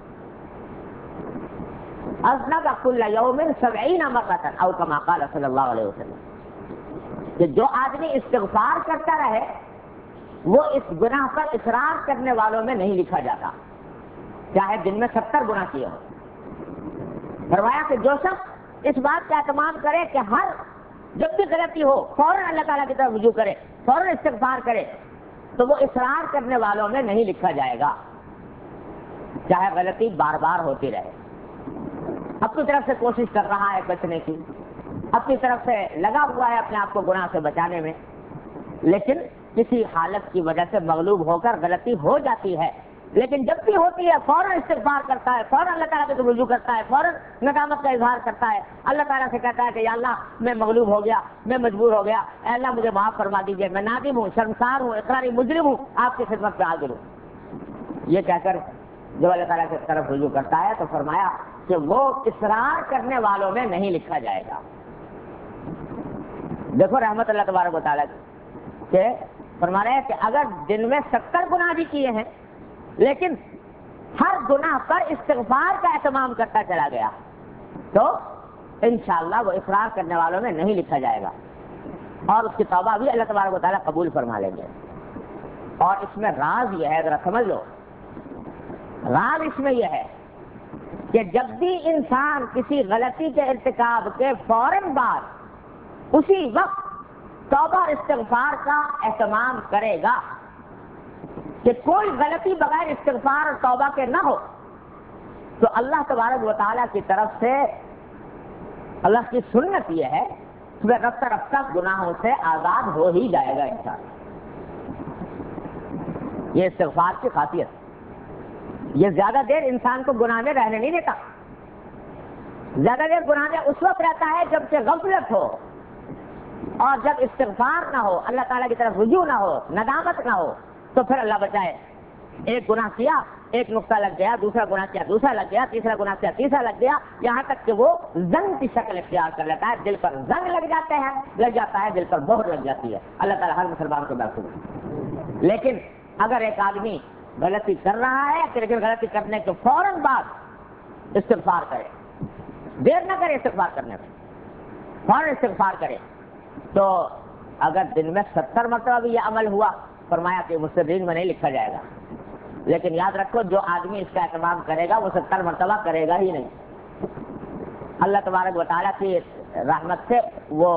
اذنب كل يوم 70 مرة او كما قال صلی اللہ علیہ وسلم، کہ جو آدمی استغفار کرتا رہے وہ اس گناہ پر اصرار کرنے والوں میں نہیں لکھا جاتا، چاہے دن میں 70 گناہ کیے ہو۔ فرمایا کہ جو شخص اس بات کا اہتمام کرے کہ ہر جب بھی غلطی ہو فوراً اللہ تعالیٰ کی طرف رجوع کرے، فوراً استغفار کرے، تو وہ اصرار کرنے والوں میں نہیں لکھا جائے گا، چاہے غلطی بار بار ہوتی رہے۔ اپنی طرف سے کوشش کر رہا ہے بچنے کی، اپنی طرف سے لگا ہوا ہے اپنے آپ کو گناہ سے بچانے میں، لیکن کسی حالت کی وجہ سے مغلوب ہو کر غلطی ہو جاتی ہے، لیکن جب بھی ہوتی ہے فوراً استغفار کرتا ہے، فوراً اللہ تعالیٰ کی رجوع کرتا ہے، فوراً ندامت کا اظہار کرتا ہے، اللہ تعالیٰ سے کہتا ہے کہ یا اللہ میں مغلوب ہو گیا، میں مجبور ہو گیا، اے اللہ مجھے معاف فرما دیجیے، میں نادم ہوں، شرمسار ہوں، اقراری مجرم ہوں، آپ کی خدمت پہ حاضر ہوں۔ یہ کہہ کر جب اللہ تعالیٰ کی طرف رجوع کرتا ہے تو فرمایا کہ وہ اصرار کرنے والوں میں نہیں لکھا جائے گا۔ دیکھو رحمت اللہ تبارک و تعالیٰ کہ فرما رہے ہیں کہ اگر دن میں 70 گناہ بھی کیے ہیں لیکن ہر گناہ پر استغفار کا اہتمام کرتا چلا گیا تو انشاءاللہ وہ اصرار کرنے والوں میں نہیں لکھا جائے گا، اور اس کی توبہ بھی اللہ تبارک و تعالیٰ قبول فرما لیں گے۔ اور اس میں راز یہ ہے، ذرا سمجھ لو، راز اس میں یہ ہے کہ جب بھی انسان کسی غلطی کے ارتکاب کے فوراً بعد اسی وقت توبہ اور استغفار کا اہتمام کرے گا کہ کوئی غلطی بغیر استغفار اور توبہ کے نہ ہو، تو اللہ تبارک و تعالیٰ کی طرف سے اللہ کی سنت یہ ہے کہ رفتہ رفتہ گناہوں سے آزاد ہو ہی جائے گا انسان۔ یہ استغفار کی خاصیت، یہ زیادہ دیر انسان کو گناہ میں رہنے نہیں دیتا۔ زیادہ دیر گناہ میں اس وقت رہتا ہے جب کہ غفلت ہو اور جب استغفار نہ ہو، اللہ تعالیٰ کی طرف رجوع نہ ہو، ندامت نہ ہو، تو پھر اللہ بچائے ایک گناہ کیا، ایک نقطہ لگ گیا، دوسرا گناہ کیا، دوسرا لگ گیا، تیسرا گناہ کیا، تیسرا لگ گیا، یہاں تک کہ وہ زنگ کی شکل اختیار کر لیتا ہے، دل پر زنگ لگ جاتا ہے، دل پر مہر لگ جاتی ہے۔ اللہ تعالیٰ ہر مسلمان کو محفوظ ہے۔ لیکن اگر ایک آدمی غلطی کر رہا ہے لیکن غلطی کرنے کے فوراً بعد استغفار کرے، دیر نہ کرے استغفار کرنے میں، فوراً استغفار کرے، تو اگر دن میں 70 مرتبہ بھی یہ عمل ہوا، فرمایا کہ مستدین میں نہیں لکھا جائے گا۔ لیکن یاد رکھو جو آدمی اس کا اہتمام کرے گا وہ 70 مرتبہ کرے گا ہی نہیں۔ اللہ تبارک و تعالیٰ کی رحمت سے وہ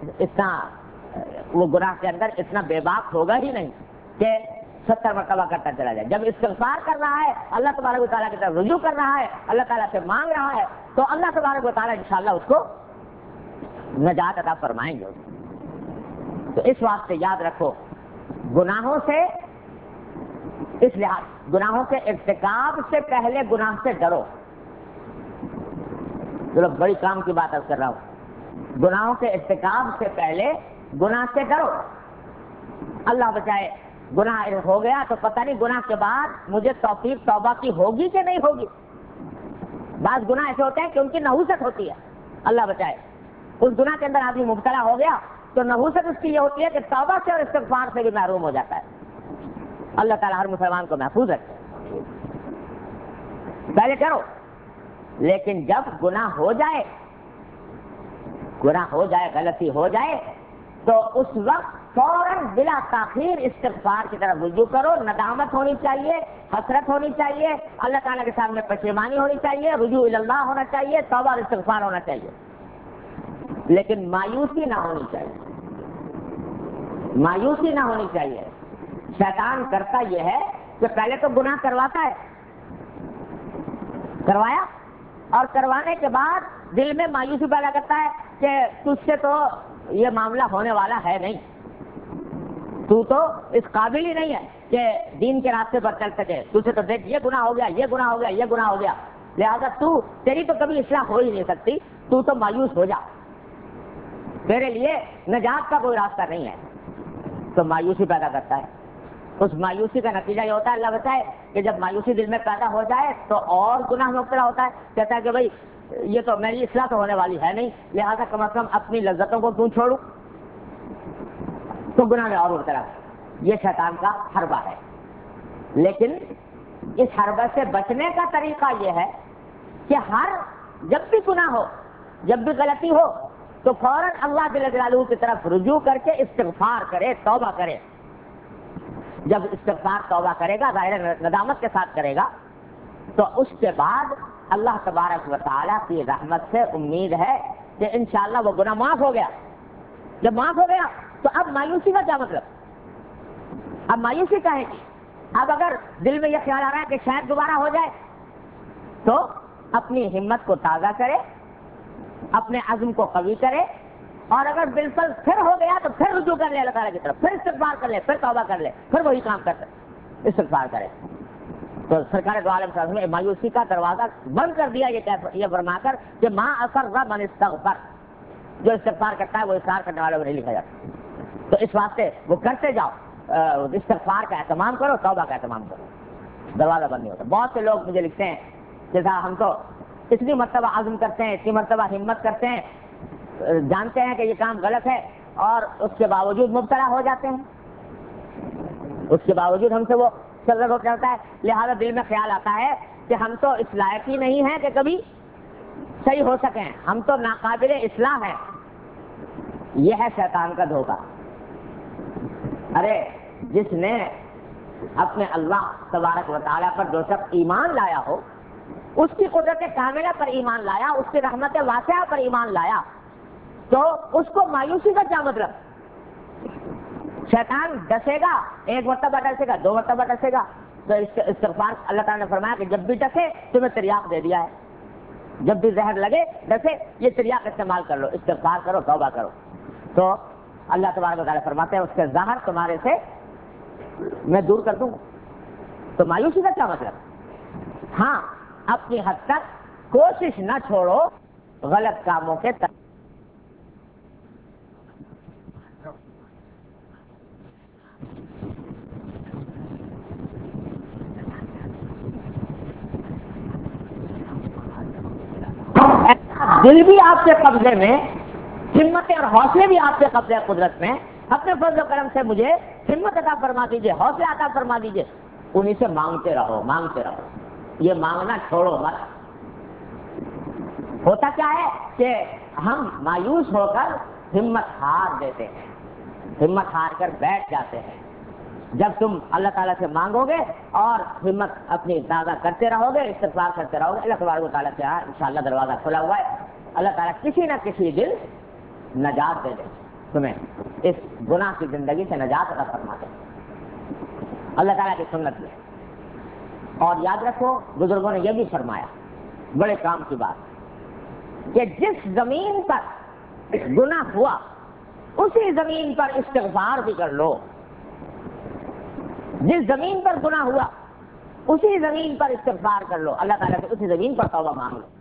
گناہ کے اندر اتنا بے باک ہوگا ہی نہیں کہ 70 مرتبہ کرتا چلا جائے۔ جب استغفار کر رہا ہے، اللہ تبارک و تعالیٰ کی طرف رجوع کر رہا ہے، اللہ تعالیٰ سے مانگ رہا ہے، تو اللہ تبارک و تعالیٰ انشاءاللہ اس کو نجات عطا فرمائیں گے۔ تو اس واسطے یاد رکھو گناہوں سے، اس لحاظ گناہوں کے ارتکاب سے پہلے گناہ سے ڈرو۔ چلو بڑی کام کی بات کر رہا ہوں، گناہوں کے ارتکاب سے پہلے گناہ سے ڈرو۔ اللہ بچائے گناہ ہو گیا تو پتہ نہیں گناہ کے بعد مجھے توفیق توبہ کی ہوگی کہ نہیں ہوگی۔ بعض گناہ ایسے ہوتے ہیں کہ ان کی نحوست ہوتی ہے، اللہ بچائے اس گناہ کے اندر آدمی مبتلا ہو گیا تو نحوست اس کی یہ ہوتی ہے کہ توبہ سے اور استغفار سے بھی محروم ہو جاتا ہے۔ اللہ تعالیٰ ہر مسلمان کو محفوظ رکھے۔ پہلے کرو، لیکن جب گناہ ہو جائے، غلطی ہو جائے تو اس وقت فوراً بلا تاخیر استغفار کی طرف رجوع کرو. ندامت ہونی چاہیے, حسرت ہونی چاہیے, اللہ تعالیٰ کے سامنے پشیمانی ہونی چاہیے, رجوع اللہ ہونا چاہیے, توبہ اور استغفار ہونا چاہیے. لیکن مایوسی نہ ہونی چاہیے, مایوسی نہ ہونی چاہیے. شیطان کرتا یہ ہے کہ پہلے تو گناہ کرواتا ہے, کروایا, اور کروانے کے بعد دل میں مایوسی پیدا کرتا ہے کہ تجھ سے تو یہ معاملہ ہونے والا ہے نہیں, تو اس قابل ہی نہیں ہے کہ دین کے راستے پر چل سکے, تجھ سے تو دیکھ یہ گناہ ہو گیا, یہ گناہ ہو گیا, یہ گناہ ہو گیا, لہذا تیری تو کبھی اصلاح ہو ہی نہیں سکتی, تو مایوس ہو جا, تیرے لیے نجات کا کوئی راستہ نہیں ہے. تو مایوسی پیدا کرتا ہے. اس مایوسی کا نتیجہ یہ ہوتا ہے, اللہ بچائے, کہ جب مایوسی دل میں پیدا ہو جائے تو اور گناہ میں مبتلا ہوتا ہے. کہتا ہے کہ بھائی یہ تو میری اصلاح تو ہونے والی ہے نہیں, لہذا کم از کم اپنی لذتوں کو کیوں چھوڑوں, تو گناہ میں اور مبتلا. یہ شیطان کا حربہ ہے. لیکن اس حربے سے بچنے کا طریقہ یہ ہے کہ جب بھی گناہ ہو, جب بھی غلطی ہو, تو فوراً اللہ جل جلالہ کی طرف رجوع کر کے استغفار کرے, توبہ کرے. جب استغفار توبہ کرے گا, ظاہر ندامت کے ساتھ کرے گا, تو اس کے بعد اللہ تبارک و تعالیٰ کی رحمت سے امید ہے کہ انشاءاللہ وہ گناہ معاف ہو گیا. جب معاف ہو گیا تو اب مایوسی کا کیا مطلب؟ اب مایوسی کا ہے کہ اب اگر دل میں یہ خیال آ رہا ہے کہ شاید دوبارہ ہو جائے, تو اپنی ہمت کو تازہ کرے, اپنے عزم کو قوی کرے, اور اگر بالکل پھر ہو گیا تو پھر رجوع کر لے اللہ تعالیٰ کی طرف, پھر استغفار کر لے, پھر توبہ کر لے, پھر وہی کام کر لے, استغفار کرے. تو سرکار دو عالم صلی اللہ علیہ وسلم نے مایوسی کا دروازہ بند کر دیا یہ فرما کر کہ ما اصر من استغفر, جو استغفار کرتا ہے وہ اصرار کرنے والوں کو نہیں لکھا جاتا. تو اس واسطے وہ کرتے جاؤ, استغفار کا اہتمام کرو, توبہ کا اہتمام کرو, دروازہ بند نہیں ہوتا. بہت سے لوگ مجھے لکھتے ہیں کہ صاحب ہم تو اتنی مرتبہ عزم کرتے ہیں, اتنی مرتبہ ہمت کرتے ہیں, جانتے ہیں کہ یہ کام غلط ہے, اور اس کے باوجود مبتلا ہو جاتے ہیں, اس کے باوجود ہم سے وہ سرزد ہو جاتا ہے. لہذا دل میں خیال آتا ہے کہ ہم تو اس لائق ہی نہیں ہیں کہ کبھی صحیح ہو سکیں, ہم تو ناقابل اصلاح ہیں. یہ ہے شیطان کا دھوکہ. ارے جس نے اپنے اللہ تبارک و تعالیٰ پر جو شخص ایمان لایا ہو, اس کی قدرت کاملہ پر ایمان لایا, اس کی رحمت واسعہ پر ایمان لایا, تو اس کو مایوسی کا کیا مطلب؟ شیطان ڈسے گا, ایک مرتبہ ڈسے گا, دو مرتبہ ڈسے گا, تو استغفار اللہ تعالیٰ نے فرمایا کہ جب بھی ڈسے تمہیں تریاق دے دیا ہے, جب بھی زہر لگے ڈسے یہ تریاق استعمال کر لو, استغفار کرو, توبہ کرو. تو اللہ تبارک و تعالیٰ فرماتے ہیں اس کے زہر تمہارے سے میں دور کر دوں. تو مایوسی کا کیا مطلب؟ ہاں, اپنی حد تک کوشش نہ چھوڑو غلط کاموں کے تک. دل بھی آپ کے قبضے میں, ہمتیں اور حوصلے بھی آپ کے قبضے قدرت میں, اپنے فضل و کرم سے مجھے ہمت عطا فرما دیجیے, حوصلہ عطا فرما دیجیے. انہیں سے مانگتے رہو, مانگتے رہو, یہ مانگنا چھوڑو مت. ہوتا کیا ہے کہ ہم مایوس ہو کر ہمت ہار دیتے ہیں, ہمت ہار کر بیٹھ جاتے ہیں. جب تم اللہ تعالیٰ سے مانگو گے اور ہمت اپنی تازہ کرتے رہو گے, استغفار کرتے رہو گے, اللہ تبارک و تعالیٰ سے انشاءاللہ دروازہ کھلا ہوا ہے, اللہ تعالیٰ کسی نہ کسی دن نجات دے دے, تمہیں اس گناہ کی زندگی سے نجات عطا فرما دے. اللہ تعالیٰ کی سنت ہے. اور یاد رکھو, بزرگوں نے یہ بھی فرمایا, بڑے کام کی بات, کہ جس زمین پر گناہ ہوا اسی زمین پر استغفار بھی کر لو. جس زمین پر گناہ ہوا اسی زمین پر استغفار کر لو, اللہ تعالیٰ سے اسی زمین پر توبہ مانگ لو.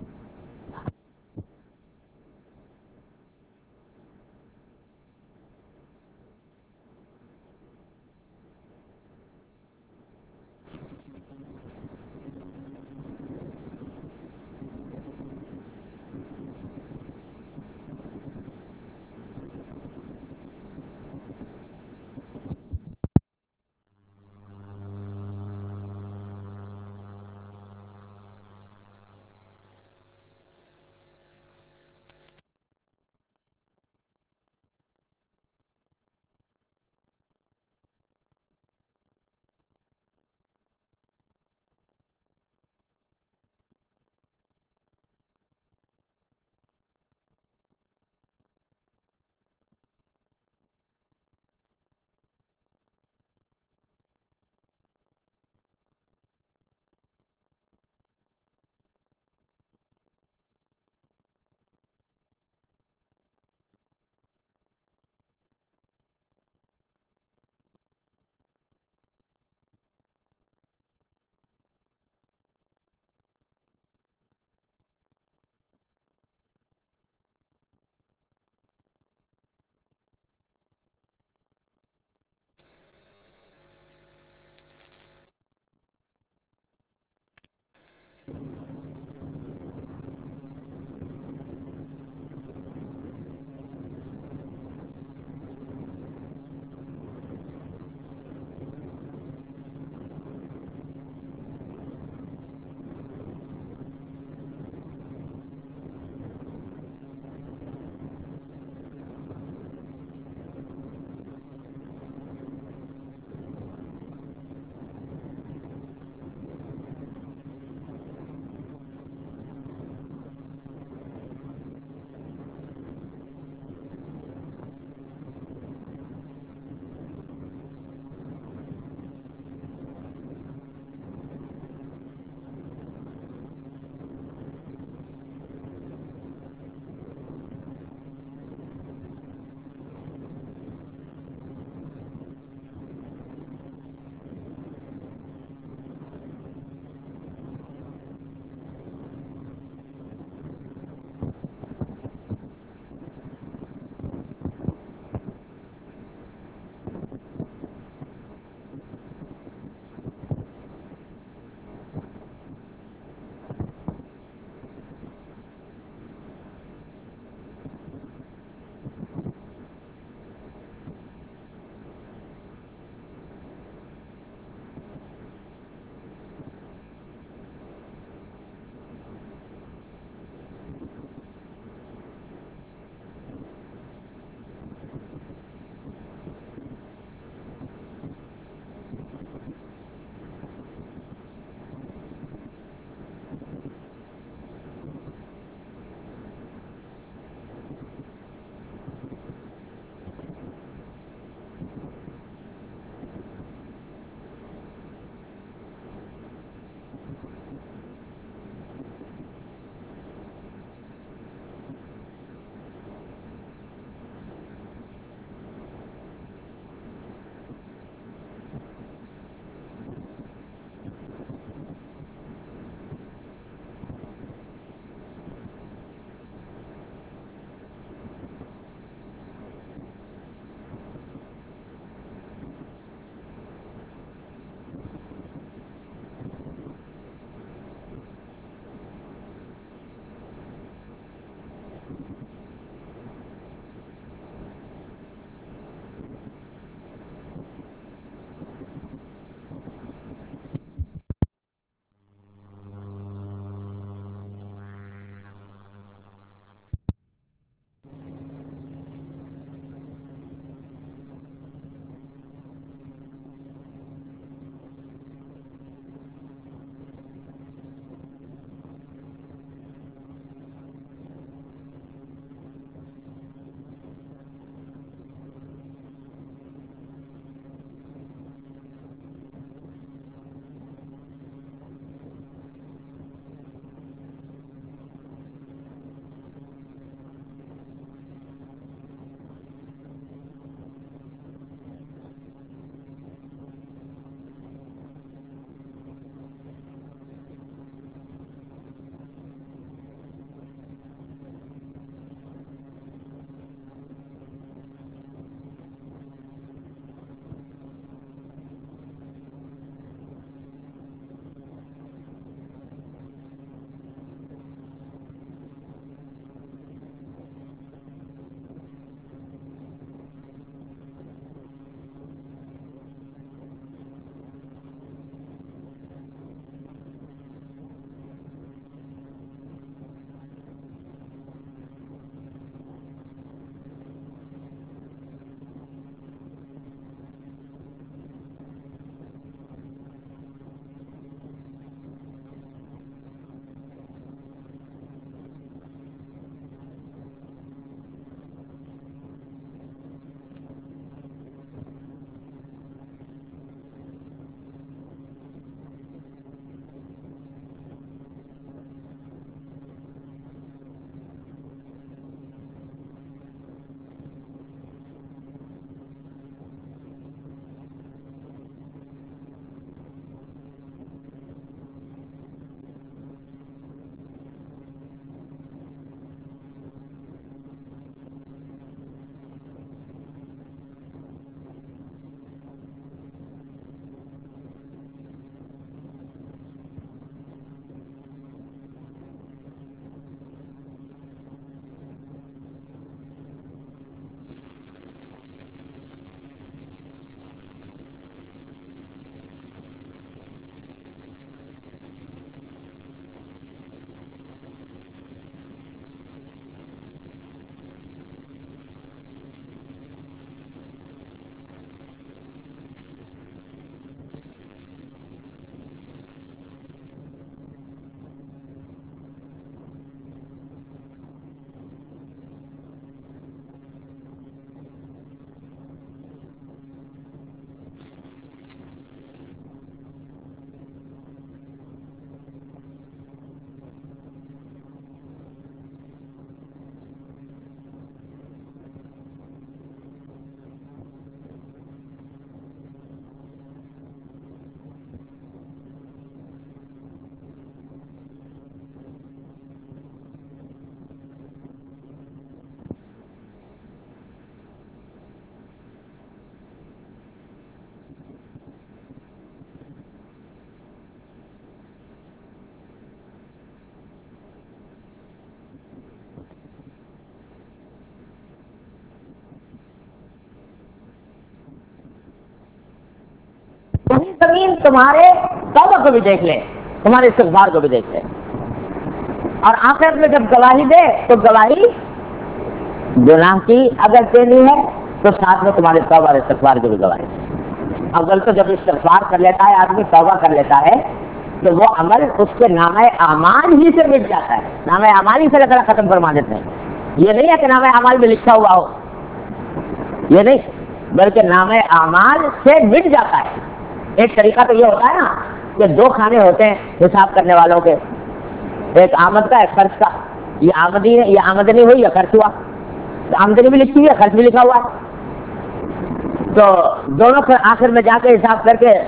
وہی زمین تمہارے توبہ کو بھی دیکھ لے، تمہارے استغفار کو بھی دیکھ لے، اور آخرت میں جب گواہی دے تو گواہی گناہ کی اگر دینی ہے تو ساتھ میں تمہارے توبہ اور استغفار کی بھی گواہی۔ اول تو جب استغفار کر لیتا ہے آدمی، توبہ کر لیتا ہے، تو وہ عمل اس کے نامہ اعمال ہی سے مٹ جاتا ہے، نامہ اعمال ہی سے لگنا ختم فرما دیتے ہیں۔ یہ نہیں ہے کہ نامہ اعمال میں لکھا ہوا ہو، یہ نہیں، بلکہ نامہ اعمال سے مٹ جاتا ہے۔ ایک طریقہ تو یہ ہوتا ہے نا کہ دو کھانے ہوتے ہیں حساب کرنے والوں کے، ایک آمد کا ایک خرچ کا، یہ آمدنی ہوئی یا خرچ ہوا، تو آمدنی بھی لکھی ہوئی ہے، خرچ بھی لکھا ہوا ہے، تو دونوں پھر آخر میں جا کے حساب کر کے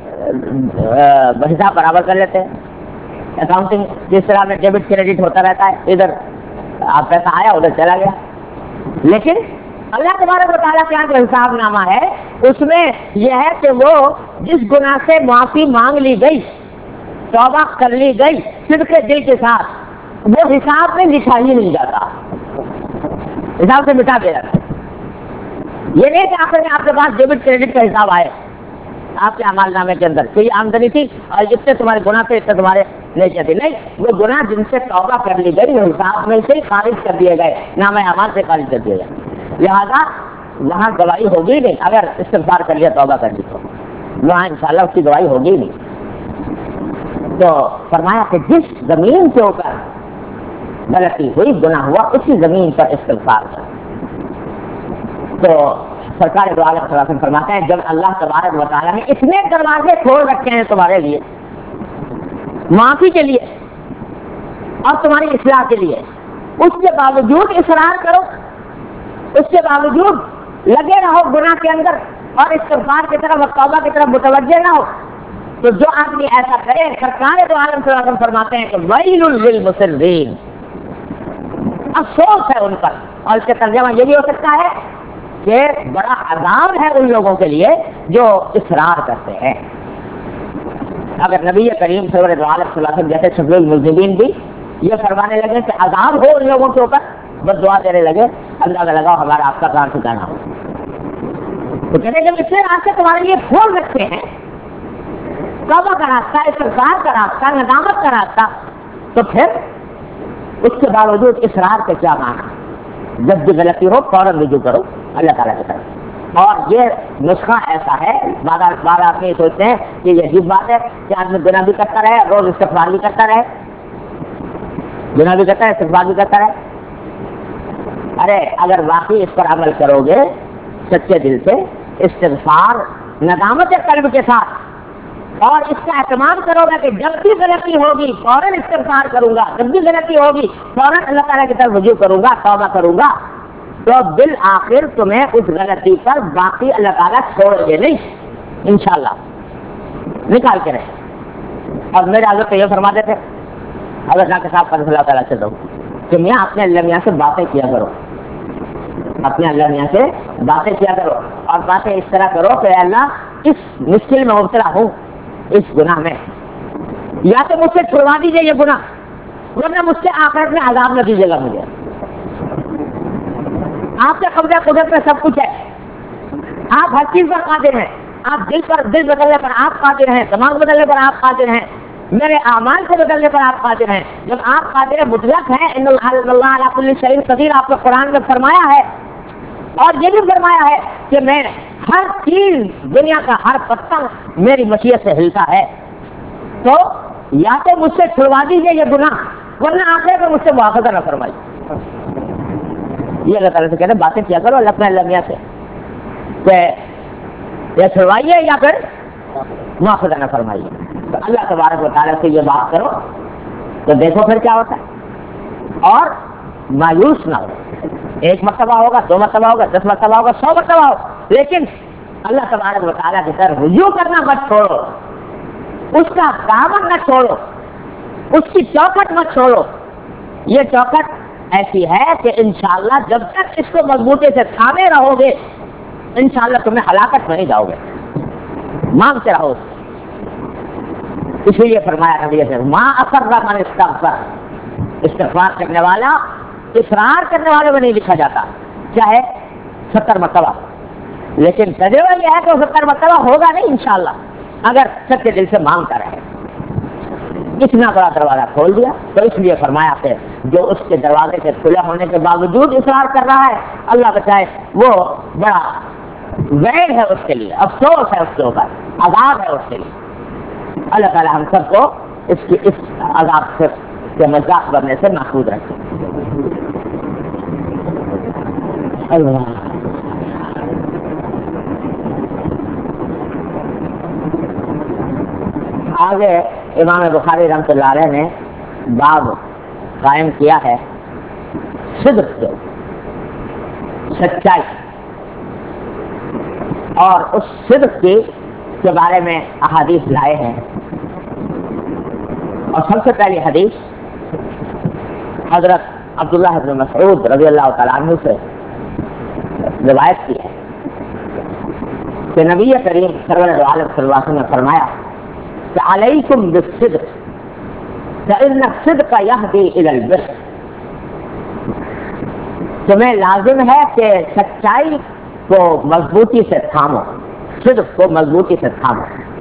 حساب برابر کر لیتے ہیں۔ اکاؤنٹنگ جس طرح میں ڈیبٹ کریڈٹ ہوتا رہتا ہے، ادھر آپ پیسہ آیا ادھر چلا گیا، لیکن اللہ تبارک و تعالیٰ کے یہاں جو حساب نامہ ہے اس میں یہ ہے کہ وہ جس گناہ سے معافی مانگ لی گئی، توبہ کر لی گئی صدق دل کے ساتھ، وہ حساب میں لکھا ہی نہیں جاتا، حساب سے مٹا دیا جاتا۔ یہ نہیں کہ آخر میں آپ کے پاس ڈیبٹ کریڈٹ کا حساب آئے آپ کے اعمال نامے کے اندر کہ یہ آمدنی تھی اور جس سے تمہارے گناہ تھے اس سے تمہارے نہیں تھی، نہیں، وہ گناہ جن سے توبہ کر لی گئی وہ حساب میں سے ہی خارج کر دیے گئے، نامہ اعمال سے خارج کر دیے گئے، لہذا وہاں گواہی ہوگی نہیں۔ اگر استغفار کر لیا، توبہ کر لی تو وہاں انشاءاللہ اس کی گواہی ہوگی نہیں۔ تو فرمایا کہ جس زمین کے اوپر غلطی ہوئی، گناہ ہوا، اسی زمین پر استغفار کر۔ تو سرکار دو عالم صلی اللہ علیہ وسلم فرماتے ہیں جب اللہ تبارک و تعالیٰ نے اتنے دروازے کھول رکھے ہیں تمہارے لیے، معافی کے لیے اور تمہاری اصلاح کے لیے، اس کے باوجود اصرار کرو، اس کے باوجود لگے رہو گناہ کے اندر اور استغفار کی طرف، توبہ کی طرف متوجہ نہ ہو، تو جو آدمی ایسا کرے سرکار دو عالم صلی اللہ علیہ وسلم فرماتے ہیں کہ ویل للمصرین، افسوس ہے ان پر۔ اور اس کا ترجمہ یہ بھی ہو سکتا ہے کہ بڑا عذاب ہے ان لوگوں کے لیے جو اصرار کرتے ہیں۔ اگر نبی کریم صلی اللہ علیہ وسلم جیسے شفیع المذنبین بھی یہ فرمانے لگے کہ عذاب ہو ان لوگوں کے اوپر، بس دعا دینے لگے اللہ کا لگاؤ ہمارا آپ کا کام ٹھکانا ہو، تو کہتے جب اتنے راستے تمہارے لیے کھول رکھتے ہیں، توبہ کا راستہ، استغفار کا راستہ، ندامت کا راستہ، تو پھر اس کے باوجود اصرار کے کیا معنی؟ جب بھی غلطی ہو فوراً رجوع کرو اللہ تعالیٰ کی طرف۔ اور یہ نسخہ ایسا ہے، بار آدمی سوچتے ہیں کہ یہ عجیب بات ہے کہ آدمی گناہ بھی کرتا رہے، روز استغفار بھی کرتا رہے، گناہ بھی کرتا ہے استغفار بھی کرتا رہے۔ ارے اگر واقعی اس پر عمل کرو گے سچے دل سے، استغفار ندامت قلب کے ساتھ، اور اس کا اہتمام کرو گا کہ جب بھی غلطی ہوگی فوراً استغفار کروں گا، جب بھی غلطی ہوگی فوراً اللہ تعالیٰ کی طرف رجوع کروں گا، توبہ کروں گا، تو بالآخر تمہیں اس غلطی پر باقی اللہ تعالیٰ چھوڑ گے نہیں، انشاءاللہ نکال کے رہے۔ اور میرے حضرت یہ فرماتے تھے حضرت ناقص صاحب قدس اللہ تعالیٰ سے کہ میاں اپنے اللہ میاں سے باتیں کیا کرو، اپنے اللہ میاں سے باتیں کیا کرو، اور باتیں اس طرح کرو کہ اللہ اس مشکل میں مبتلا ہوں، اس گناہ میں، یا تو مجھ سے چھڑوا دیجیے یہ گناہ، ورنہ مجھ سے آخرت میں عذاب نہ دیجیے گا مجھے۔ آپ کے قبضہ قدرت میں سب کچھ ہے، آپ ہر چیز پر قادر ہیں، آپ دل بدلنے پر آپ قادر ہیں، دماغ بدلنے پر آپ قادر ہیں، میرے اعمال کو بدلنے پر آپ قادر ہیں۔ جب آپ قادر مطلق ہیں، ان اللہ علی کل شیء قدیر، آپ نے قرآن میں فرمایا ہے، اور یہ بھی فرمایا ہے کہ میں ہر چیز، دنیا کا ہر پتہ میری مشیت سے ہلتا ہے، تو یا تو مجھ سے چھڑوا دیجیے یہ گناہ، ورنہ آخر میں مجھ سے مواخذہ نہ فرمائیے۔ یہ اللہ تعالیٰ سے کہتے ہیں باتیں کیا کرو اللہ میاں سے کہ یا چھڑوائیے یا پھر مواخذہ نہ فرمائیے۔ تو اللہ تبارک و تعالیٰ سے یہ بات کرو تو دیکھو پھر کیا ہوتا ہے، اور مایوس نہ ہو۔ ایک مرتبہ ہوگا، 2 مرتبہ ہوگا، 10 مرتبہ ہوگا، 100 مرتبہ ہوگا، لیکن اللہ تبارک و تعالیٰ کی طرف رجوع کرنا مت چھوڑو، اس کا دامن نہ چھوڑو، اس کی چوکھٹ مت چھوڑو۔ یہ چوکھٹ ایسی ہے کہ انشاءاللہ جب تک اس کو مضبوطی سے تھامے رہو گے انشاءاللہ تمہیں ہلاکت میں نہیں جاؤ گے، مانگتے رہو۔ اسی لیے فرمایا نبی سے ما اصر من استغفر، استغفار کرنے والا اصرار کرنے والے میں نہیں لکھا جاتا، چاہے 70 مرتبہ، لیکن تجربہ یہ ہے کہ 70 مرتبہ ہوگا نہیں انشاءاللہ، اگر سچے دل سے مانگتا رہے. اتنا بڑا دروازہ کھول دیا تو اس لیے فرمایا کہ جو اس کے دروازے کے کھلے ہونے کے باوجود اصرار کر رہا ہے اللہ بچائے وہ بڑا ویل ہے اس کے لیے, افسوس ہے اس کے اوپر, عذاب ہے اس کے لیے. اللہ تعالی ہم سب کو اس عذاب سے کے مذاق بننے سے محفوظ رکھے. اللہ آگے امام بخاری رحمۃ اللہ علیہ نے باب قائم کیا ہے صدق سے, سچائی, اور اس صدق کے بارے میں احادیث لائے ہیں. اور سب سے پہلی حدیث حضرت عبداللہ بن مسعود رضی اللہ تعالیٰ عنہ سے روایت کی ہے کہ نبی کریم سرور عالم صلی اللہ علیہ وسلم نے فرمایا کہ علیکم بالصدق فإن الصدق یہدی الی البر. تمہیں لازم ہے کہ سچائی کو مضبوطی سے تھامو, صدق کو مضبوطی سے تھامو.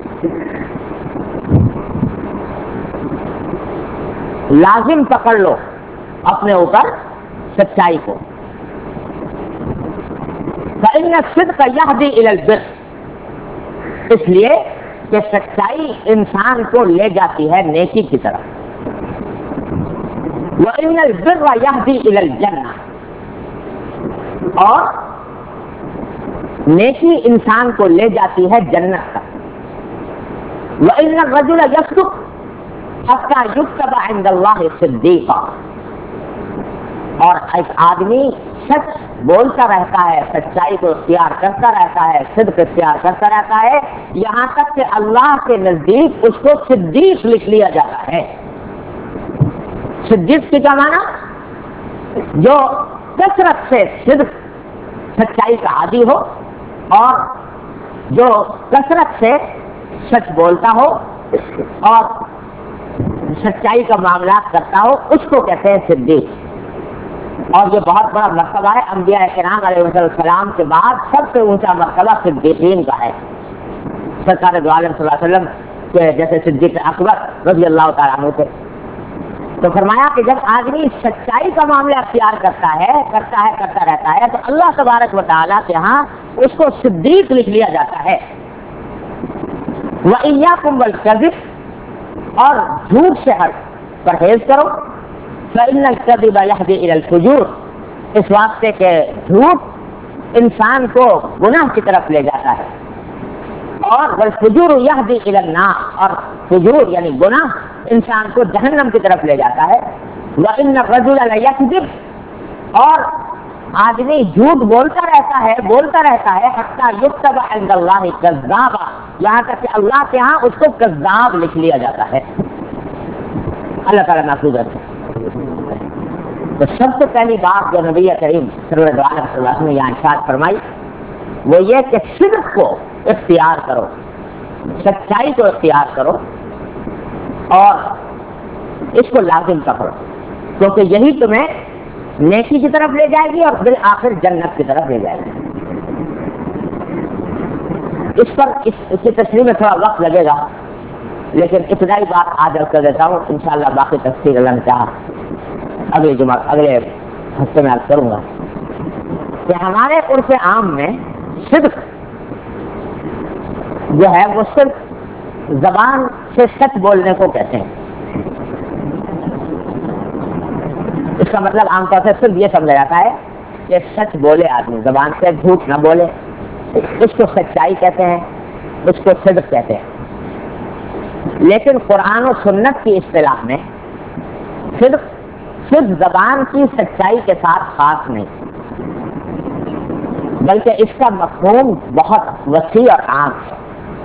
لازم پکڑ لو اپنے اوپر سچائی کو. فإن الصدق یہدی الی البر, اس لیے کہ سچائی انسان کو لے جاتی ہے نیکی کی طرف. وإن البر یہدی الی الجنہ, اور نیکی انسان کو لے جاتی ہے جنت تک. وإن الرجل یصدق حتی یکتب عند اللہ صدیقا, اور ایک آدمی سچ بولتا رہتا ہے, سچائی کو اختیار کرتا رہتا ہے, صدق اختیار کرتا رہتا ہے, یہاں تک کہ اللہ کے نزدیک اس کو صدیق لکھ لیا جاتا ہے. صدیق کی کیا معنی؟ جو کثرت سے صدق سچائی کا عادی ہو اور جو کثرت سے سچ بولتا ہو اور سچائی کا معاملات کرتا ہو, اس کو کہتے ہیں صدیق. اور یہ بہت بڑا مرتبہ ہے. انبیاء کرام علیہ السلام کے بعد سب سے اونچا مرتبہ صدیقین کا ہے. سرکار دو عالم صلی اللہ علیہ وسلم کے جیسے صدیق اکبر رضی اللہ تعالیٰ عنہ تھے. تو فرمایا کہ جب آدمی سچائی کا معاملہ اختیار کرتا رہتا ہے تو اللہ تبارک و تعالیٰ کے ہاں اس کو صدیق لکھ لیا جاتا ہے. وَإِيَّاكُمْ وَالْكَذِبَ, اور جھوٹ سے پرہیز کرو. فإن الكذب يهدي إلى الفجور, اس واسطے کہ جھوٹ انسان کو گناہ کی طرف لے جاتا ہے. اور والفجور يهدي إلى النار, اور فجور یعنی گناہ انسان کو جہنم کی طرف لے جاتا ہے. وإن الرجل ليكذب, اور آدمی جھوٹ بولتا رہتا ہے حتى يكتب عند الله كذابا, یہاں تک کہ اللہ کے ہاں اس کو کذاب لکھ لیا جاتا ہے. اللہ تعالیٰ محفوظ رکھے. تو سب سے پہلی بات جو نبی کریم صلی اللہ علیہ وسلم نے یہاں ارشاد فرمائی وہ یہ کہ صدق کو اختیار کرو, سچائی کو اختیار کرو اور اس کو لازم پکڑو, کیونکہ یہی تمہیں نیکی کی طرف لے جائے گی اور بالآخر جنت کی طرف لے جائے گی. اس پر اس کی تشریح میں تھوڑا وقت لگے گا, لیکن ابتدائی بات آج کر دیتا ہوں. انشاءاللہ باقی تفصیل اللہ نے چاہا اگلے ہفتے میں عرض کروں گا کہ ہمارے عرف عام میں صدق جو ہے وہ صرف زبان سے سچ بولنے کو کہتے ہیں. اس کا مطلب عام طور سے صرف یہ سمجھا جاتا ہے کہ سچ بولے آدمی, زبان سے جھوٹ نہ بولے, اس کو سچائی کہتے ہیں, اس کو صدق کہتے ہیں. لیکن قرآن و سنت کی اصطلاح میں صدق صرف زبان کی سچائی کے ساتھ خاص نہیں, بلکہ اس کا مفہوم بہت وسیع اور عام ہے.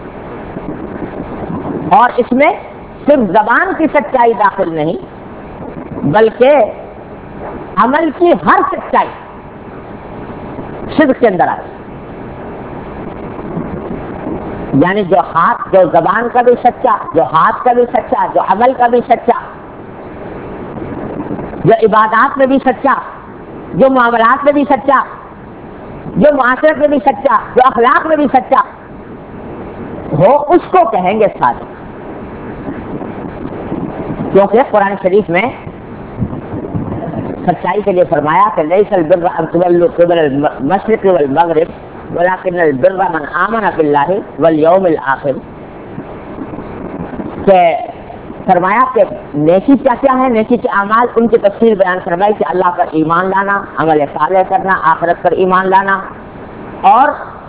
اور اس میں صرف زبان کی سچائی داخل نہیں بلکہ عمل کی ہر سچائی صدق کے اندر آتی. یعنی جو زبان کا بھی سچا, جو ہاتھ کا بھی سچا, جو عمل کا بھی سچا, جو عبادات میں بھی سچا, جو معاملات میں بھی سچا, جو معاشرت میں بھی سچا, جو اخلاق میں بھی سچا, ہو اس کو کہیں گے صادق، کیونکہ قرآن شریف میں سچائی کے لیے فرمایا کہ لیس البر ان تولوا قبل المشرق والمغرب ولكن البر من آمن باللہ والیوم الآخر، کہ فرمایا کہ نیکی کیا کیا ہے، نیکی کے اعمال ان کی تفصیل بیان فرمائی کہ اللہ پر ایمان لانا، عمل صالح کرنا، آخرت پر ایمان لانا، اور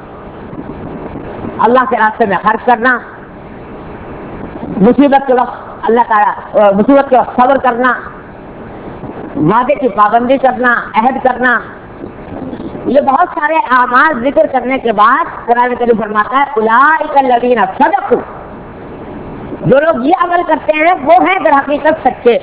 اللہ کے راستے میں خرچ کرنا، مصیبت کے وقت اللہ تعالیٰ مصیبت کے وقت صبر کرنا، وعدے کی پابندی کرنا، عہد کرنا، یہ بہت سارے اعمال ذکر کرنے کے بعد قرآن کریم فرماتا ہے اولئک الذین صدقوا، جو لوگ یہ عمل کرتے ہیں وہ ہیں در حقیقت سچے۔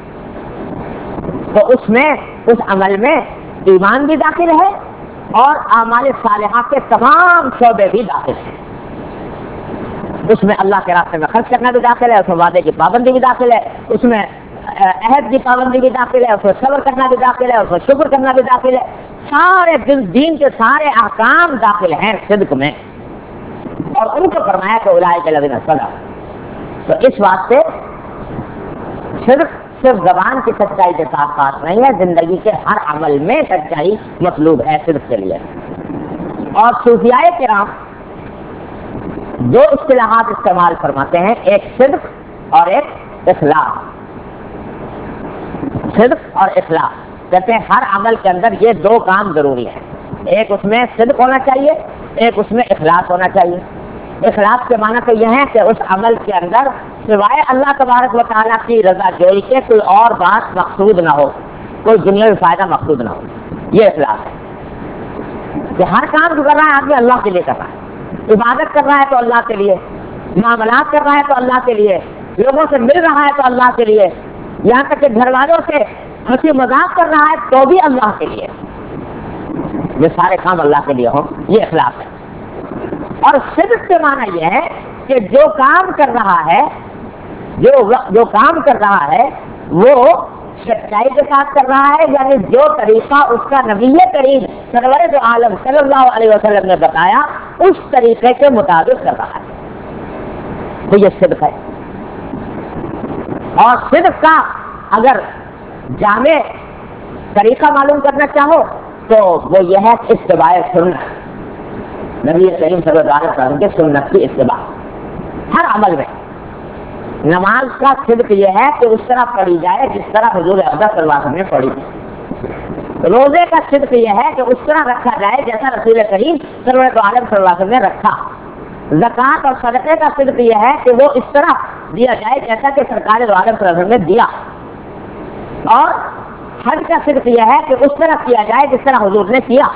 تو اس میں اس عمل میں ایمان بھی داخل ہے اور اعمال صالحہ کے تمام شعبے بھی داخل ہیں، اس میں اللہ کے راستے میں خرچ کرنا بھی داخل ہے، اس میں وعدے کی پابندی بھی داخل ہے، اس میں عہد کی پابندی بھی داخل ہے، اس میں صبر کرنا بھی داخل ہے، اس میں شکر کرنا بھی داخل ہے، سارے دین کے سارے احکام داخل ہیں صدق میں، اور ان کو فرمایا کہ اولئک الذین صدقوا۔ تو اس واسطے صرف زبان کی سچائی کے ساتھ ساتھ نہیں ہے، زندگی کے ہر عمل میں سچائی مطلوب ہے صدق کے لیے۔ اور صوفیاء کرام دو اصطلاحات استعمال فرماتے ہیں، ایک صدق اور ایک اخلاص۔ صدق اور اخلاص کہتے ہیں ہر عمل کے اندر یہ دو کام ضروری ہیں، ایک اس میں صدق ہونا چاہیے، ایک اس میں اخلاص ہونا چاہیے۔ اخلاص کے معنی تو یہ ہے کہ اس عمل کے اندر سوائے اللہ تبارک و تعالیٰ کی رضا جوئی کے کوئی اور بات مقصود نہ ہو، کوئی دنیاوی فائدہ مقصود نہ ہو، یہ اخلاص ہے کہ ہر کام جو کر رہا ہے آدمی اللہ کے لیے کر رہا ہے، عبادت کر رہا ہے تو اللہ کے لیے، معاملات کر رہا ہے تو اللہ کے لیے، لوگوں سے مل رہا ہے تو اللہ کے لیے، یہاں تک کہ گھر والوں سے ہنسی مذاق کر رہا ہے تو بھی اللہ کے لیے، یہ سارے کام اللہ کے لیے ہوں، یہ اخلاص ہے۔ اور صدق کے معنی یہ ہے کہ جو کام کر رہا ہے جو کام کر رہا ہے وہ سچائی کے ساتھ کر رہا ہے، یعنی جو طریقہ اس کا نبی کریم سرور دو عالم صلی اللہ علیہ وسلم نے بتایا اس طریقے کے مطابق کر رہا ہے، تو یہ صدق ہے۔ اور صدق کا اگر جامع طریقہ معلوم کرنا چاہو تو وہ یہ ہے اتباع سنت، نبی کریم صلی اللہ علیہ وسلم کے سنت کی اتباع ہر عمل میں۔ نماز کا صدق یہ ہے کہ اس طرح پڑھی جائے جس طرح حضور اقدس صلی اللہ علیہ وسلم نے پڑھی۔ روزے کا صدق یہ ہے کہ اس طرح رکھا جائے جیسا رسول کریم سرور عالم صلی اللہ علیہ وسلم نے رکھا۔ زکوٰۃ اور صدقے کا صدق یہ ہے کہ وہ اس طرح دیا جائے جیسا کہ سرکار دو عالم صلی اللہ علیہ وسلم نے دیا۔ اور حج کا صدق یہ ہے کہ اس طرح کیا جائے جس طرح حضور نے کیا۔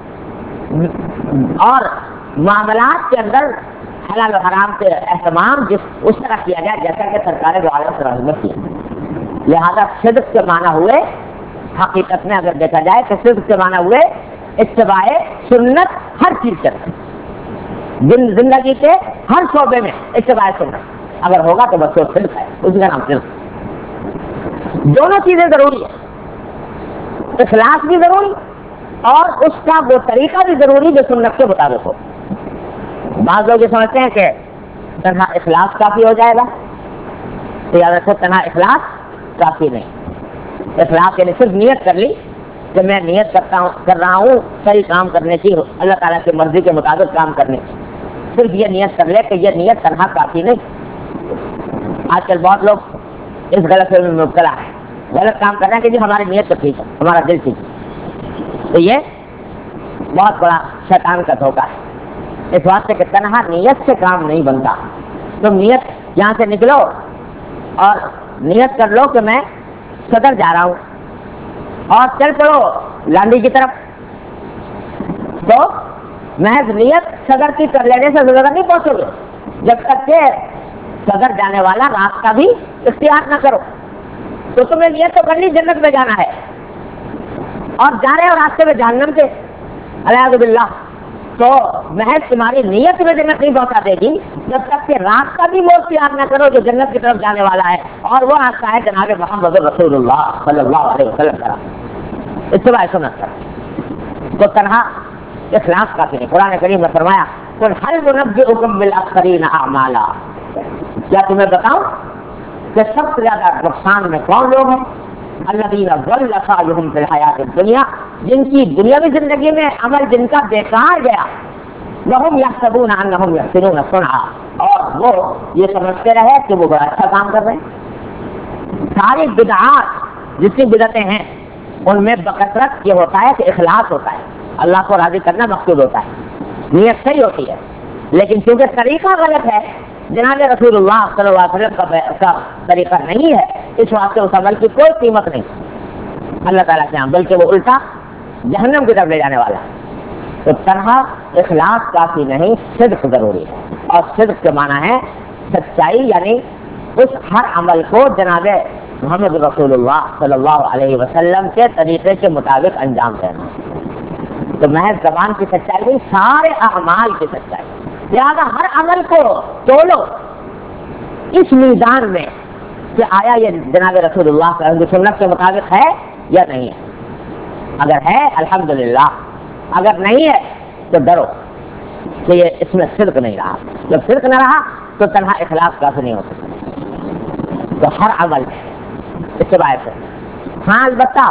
اور معاملات کے اندر حلال و حرام کے اہتمام اس طرح کیا جائے جیسا کہ سرکار دو عالم صلی اللہ علیہ وسلم نے کیا۔ لہذا صدق کے معنی ہوئے حقیقت میں اگر دیکھا جائے تو صدق کے معنی ہوئے اتباع سنت ہر چیز کے اندر، زندگی کے ہر شعبے میں اتباع سنت اگر ہوگا تو بس وہ صدق ہے، اسی کا نام صدق۔ دونوں چیزیں ضروری ہیں، اخلاص بھی ضروری اور اس کا وہ طریقہ بھی ضروری جو سنت کے مطابق ہو۔ بعض لوگ یہ سمجھتے ہیں کہ تنہا اخلاص کافی ہو جائے گا، تو یاد رکھو تنہا اخلاص کافی نہیں۔ اخلاص یعنی صرف نیت کر لی کہ میں نیت کر رہا ہوں صحیح کام کرنے کی، اللہ تعالیٰ کی مرضی کے مطابق کام کرنے کی، صرف یہ نیت کر لے کہ یہ نیت تنہا کافی نہیں۔ آج کل بہت لوگ اس غلط فہمی میں مبتلا ہے، غلط کام کر رہے ہیں کہ جی ہماری نیت تو ٹھیک ہے، ہمارا دل ٹھیک ہے، تو یہ بہت بڑا شیطان کا دھوکہ ہے۔ اس واسطے کہ تنہا نیت سے کام نہیں بنتا، تم نیت یہاں سے نکلو اور نیت کر لو کہ میں صدر جا رہا ہوں اور چل پڑو لانڈی کی طرف، تو محض نیت صدر کی کر لینے سے صدر نہیں پہنچو گے جب تک کہ صدر جانے والا راستہ بھی اختیار نہ کرو۔ تو تمہیں نیت تو کر لی جنت میں جانا ہے اور جا رہے ہو راستے میں جہنم سے الیاذ باللہ، تو محض تمہاری نیت میں جنت نہیں پہنچا دے گی جب تک کہ راستہ بھی وہ اختیار نہ کرو جو جنت کی طرف جانے والا ہے، اور وہ راستہ ہے جناب محمد رسول اللہ صلی اللہ علیہ وسلم کا، اتباع سنت کا۔ تو تنہا اخلاص کافی نہیں۔ قرآن کریم نے فرمایا قل هل ننبئكم بالاخسرین اعمالا، کیا تمہیں بتاؤں کہ سب سے زیادہ نقصان میں کون لوگ ہیں؟ الذین ضل سعیہم فی الحیاۃ الدنیا، جن کی دنیاوی زندگی میں عمل جن کا بیکار گیا، وہم یحسبون انہم یحسنون صنعا، اور وہ یہ سمجھتے رہے کہ وہ بڑا اچھا کام کر رہے ہیں۔ ساری بدعات جتنی بدعتیں ہیں ان میں بکثرت یہ ہوتا ہے کہ اخلاص ہوتا ہے، اللہ کو راضی کرنا مقصود ہوتا ہے، نیت صحیح ہوتی ہے، لیکن چونکہ طریقہ غلط ہے، جناب رسول اللہ صلی اللہ علیہ وسلم کا طریقہ نہیں ہے، اس واسطے اس عمل کی کوئی قیمت نہیں اللہ تعالیٰ کے یہاں، بلکہ وہ الٹا جہنم کی طرف لے جانے والا ہے۔ تو تنہا اخلاص کافی نہیں، صدق ضروری ہے، اور صدق کے معنی ہے سچائی، یعنی اس ہر عمل کو جناب محمد رسول اللہ صلی اللہ علیہ وسلم کے طریقے کے مطابق انجام دینا۔ تو محض زبان کی سچائی نہیں، سارے اعمال کی سچائی، لہٰذا ہر عمل کو تولو اس میدان میں کہ آیا یہ جناب رسول اللہ صلی اللہ علیہ وسلم کی سنت کے مطابق ہے یا نہیں ہے۔ اگر ہے الحمدللہ، اگر نہیں ہے تو ڈرو کہ یہ اس میں صدق نہیں رہا، جب صدق نہ رہا تو تنہا اخلاص کافی نہیں ہو سکتا۔ تو ہر عمل اس کے باعث ہے، ہاں البتہ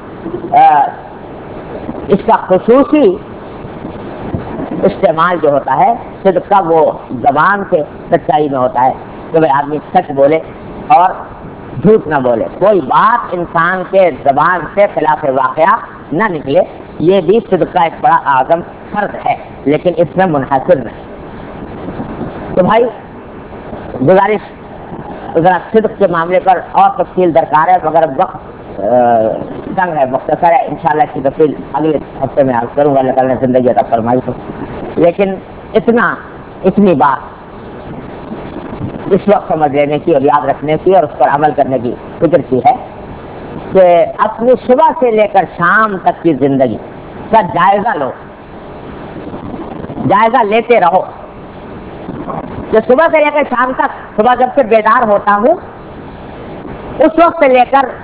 اس کا خصوصی استعمال جو ہوتا ہے صدق کا، وہ زبان سے سچائی میں ہوتا ہے کہ بھائی آدمی سچ بولے اور جھوٹ نہ بولے، کوئی بات انسان کے زبان سے خلاف واقعہ نہ نکلے، یہ بھی صدق کا ایک بڑا اعظم فرض ہے، لیکن اس میں منحصر نہیں۔ تو بھائی گزارش ذرا صدق کے معاملے پر اور تفصیل درکار ہے، مگر وقت تنگ ہے، مختصر ہے، انشاءاللہ اس کی تفصیل اگلے ہفتے میں عرض کروں گا، اللہ تعالیٰ نے زندگی عطا فرمائی تو۔ لیکن اتنی بات اس وقت سمجھ لینے کی اور یاد رکھنے کی اور اس پر عمل کرنے کی فکر کی ہے کہ اپنی صبح سے لے کر شام تک کی زندگی کا جائزہ لو، جائزہ لیتے رہو کہ صبح سے لے کر شام تک، صبح جب سے بیدار ہوتا ہوں اس وقت سے لے کر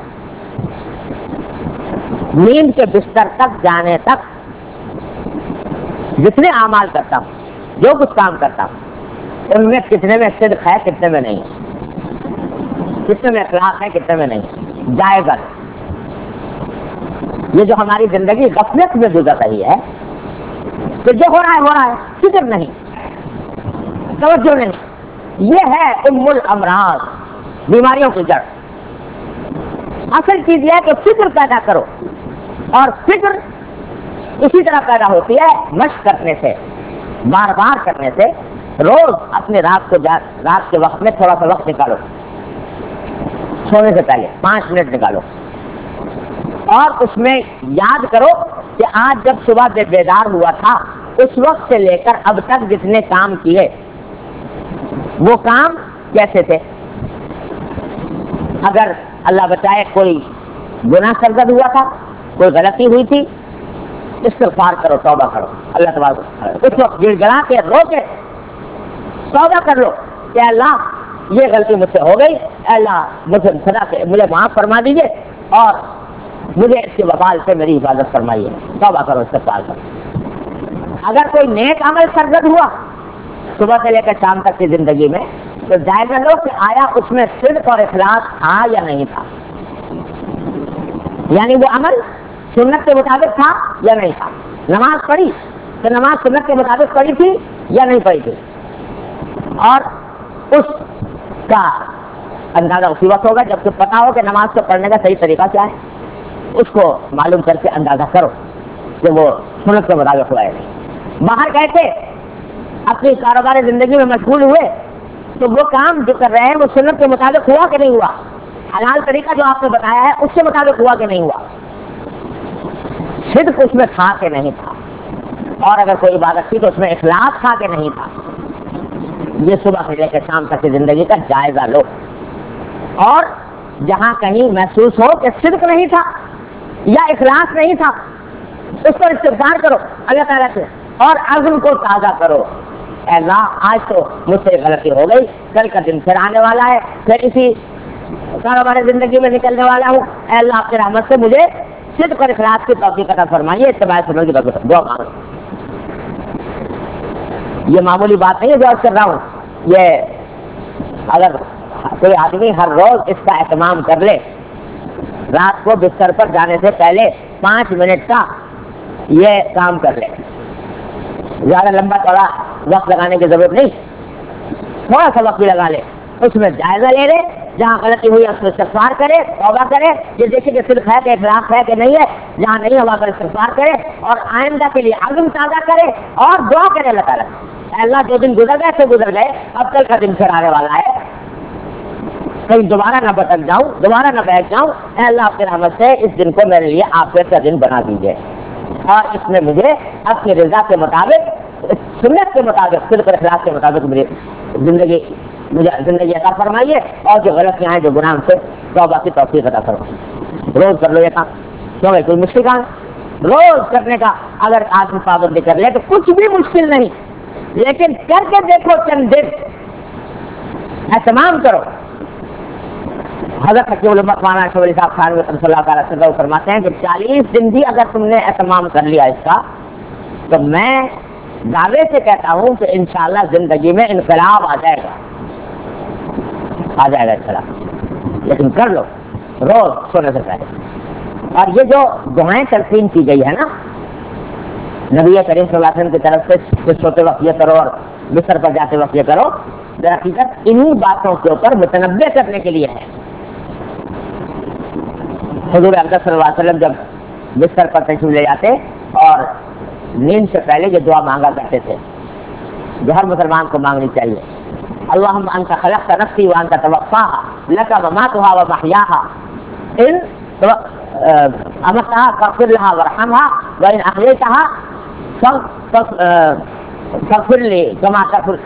نیند کے بستر تک جانے تک جتنے اعمال کرتا ہوں، جو کچھ کام کرتا ہوں، ان میں کتنے میں صدق ہے، کتنے میں نہیں، کتنے میں اخلاص ہے، کتنے میں نہیں، جائزہ۔ یہ جو ہماری زندگی غفلت میں گزر رہی ہے کہ جو ہو رہا ہے فکر نہیں، توجہ نہیں، یہ ہے ام الامراض، بیماریوں کی جڑ۔ اصل چیز یہ ہے کہ فکر پیدا کرو، اور فکر اسی طرح پیدا ہوتی ہے مشق کرنے سے، بار بار کرنے سے۔ روز اپنے رات کے وقت میں تھوڑا سا وقت نکالو، سونے سے پہلے 5 منٹ نکالو، اور اس میں یاد کرو کہ آج جب صبح بیدار ہوا تھا اس وقت سے لے کر اب تک جتنے کام کیے وہ کام کیسے تھے۔ اگر اللہ بچائے کوئی گناہ سرزد ہوا تھا، کوئی غلطی ہوئی تھی، استغفار کرو، توبہ کرو، اللہ تبارک اس وقت گڑ گڑا کے رو کے توبہ کر لو کہ اللہ یہ غلطی مجھ سے ہو گئی، اللہ مجھے معاف فرما دیجیے اور مجھے اس کے وبال سے میری حفاظت فرمائیے، توبہ کرو، استغفار کرو۔ اگر کوئی نیک عمل سرزد ہوا صبح سے لے کر شام تک کی زندگی میں تو جائزہ لو کہ آیا اس میں صدق اور اخلاص تھا یا نہیں تھا، یعنی وہ عمل سنت کے مطابق تھا یا نہیں تھا۔ نماز پڑھی تو نماز سنت کے مطابق پڑھی تھی یا نہیں پڑھی تھی، اور اس کا اندازہ اسی وقت ہوگا جب کہ پتا ہو کہ نماز کو پڑھنے کا صحیح طریقہ کیا ہے، اس کو معلوم کر کے اندازہ کرو کہ وہ سنت کے مطابق ہوا ہے۔ باہر گئے تھے، اپنی کاروباری زندگی میں مشغول ہوئے، تو وہ کام جو کر رہے ہیں وہ سنت کے مطابق ہوا کہ نہیں ہوا، حلال طریقہ جو آپ نے بتایا ہے اس کے مطابق ہوا کہ نہیں ہوا، صدق اس میں تھا کہ نہیں تھا، اور اگر کوئی عبادت تھی تو اس میں اخلاص تھا کہ نہیں تھا۔ یہ صبح سے لے کے شام تک کی زندگی کا جائزہ لو، اور جہاں کہیں محسوس ہو کہ صدق نہیں تھا یا اخلاص نہیں تھا اس پر استغفار کرو اللہ تعالیٰ سے، اور عزم کو تازہ کرو، اے اللہ آج تو مجھ سے غلطی ہو گئی، کل کا دن پھر آنے والا ہے، پھر اسی کاروباری زندگی میں نکلنے والا ہوں، اے اللہ آپ کی رحمت سے مجھے صدق اور اخلاص کی توفیق عطا فرمائیے، اتباع سنت کی دعا مانگو۔ یہ معمولی بات نہیں ہے جو عرض کر رہا ہوں، یہ اگر کوئی آدمی ہر روز اس کا اہتمام کر لے، رات کو بستر پر جانے سے پہلے 5 منٹ کا یہ کام کر لے، زیادہ لمبا چوڑا وقت لگانے کی ضرورت نہیں، تھوڑا سا وقت بھی لگا لے، اس میں جائزہ لے لے، جہاں غلطی ہوئی اس میں استغفار کرے، توبہ کرے، یہ دیکھے کہ صدق ہے کہ اخلاق ہے کہ نہیں ہے، جہاں نہیں ہوا کر استغفار کرے اور آئندہ کے لیے عزم تازہ کرے اور دعا کرے اللہ تعالیٰ، اللہ 2 دن گزر گئے تو گزر گئے، اب کل کا دن پھر آنے والا ہے، کہیں دوبارہ نہ بھٹک جاؤں، دوبارہ نہ بیٹھ جاؤں، اے اللہ آپ کی رحمت سے اس دن کو میرے لیے عافیت کا دن بنا دیجیے اور اس میں مجھے اپنی رضا کے مطابق، سنت کے مطابق، صدق اور اخلاص کے مطابق مجھے زندگی عطا فرمائیے اور جو غلطیاں ہیں جو گناہ سے توبہ کی توفیق عطا فرمائیے۔ روز کر لو یہ کام، کیونکہ کوئی مشکل کام روز کرنے کا اگر آدمی پابندی کر لے تو کچھ بھی مشکل نہیں، لیکن کر کے دیکھو چند دن، اہتمام کرو۔ حضرت حکیم الامت مولانا اشرف علی صاحب خان صلی اللہ تعالیٰ وسلم فرماتے ہیں کہ 40 دن بھی اگر تم نے اہتمام کر لیا اس کا تو میں دعوے سے کہتا ہوں کہ انشاءاللہ زندگی میں انقلاب آ جائے گا انقلاب، لیکن کر لو روز سونے سے پہلے۔ اور یہ جو دعائیں تلقین کی گئی ہے نا نبی کریم صلی اللہ علیہ وسلم کی طرف سے، سوتے وقت یہ کرو اور بستر پر جاتے وقت یہ کرو، در حقیقت انہی باتوں کے اوپر متنبع کرنے کے لیے ہے۔ حضور اقدس صلی اللہ علیہ وسلم جب بستر پر تشریف لے جاتے اور نیند سے پہلے یہ دعا مانگا کرتے تھے جو ہر مسلمان کو مانگنی چاہیے، اللہم انت خلقت نفسی وانت توفاها لک مماتها ومحیاها ان امتها فاغفر لها وارحمها وان احییتها فاغفر لي كما تغفر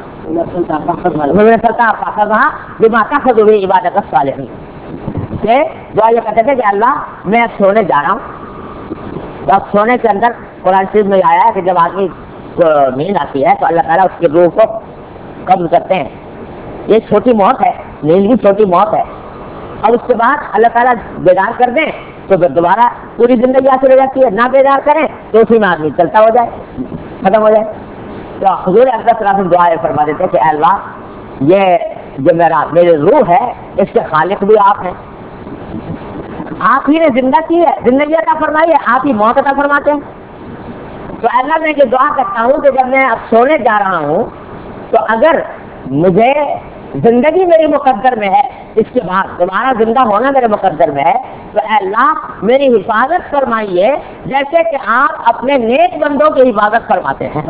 بما تاخذ به عبادك الصالحين۔ کہ دعا یہ کہتے تھے کہ اللہ میں اب سونے جا رہا ہوں، اب سونے کے اندر قرآن شریف میں آیا ہے کہ جب آدمی کو نیند آتی ہے تو اللہ تعالیٰ اس کی روح کو قبض کرتے ہیں، یہ چھوٹی موت ہے، نیند بھی چھوٹی موت ہے، اور اس کے بعد اللہ تعالیٰ بیدار کر دیں تو پھر دوبارہ پوری زندگی حاصل ہو جاتی ہے، نہ بیدار کریں تو اسی میں آدمی چلتا ہو جائے، ختم ہو جائے۔ تو حضور اقدس صلی اللہ علیہ وسلم دعا فرما دیتے کہ اے اللہ یہ جو میری روح ہے اس کے خالق بھی آپ ہیں، آپ ہی نے زندہ کی ہے، زندگی عطا فرمائی ہے، آپ ہی موت عطا فرماتے ہیں۔ تو اللہ میں یہ دعا کرتا ہوں کہ جب میں اب سونے جا رہا ہوں تو اگر مجھے زندگی میری مقدر میں ہے، اس کے بعد دوبارہ زندہ ہونا میرے مقدر میں ہے، تو اے اللہ میری حفاظت فرمائیے جیسے کہ آپ اپنے نیک بندوں کی حفاظت فرماتے ہیں،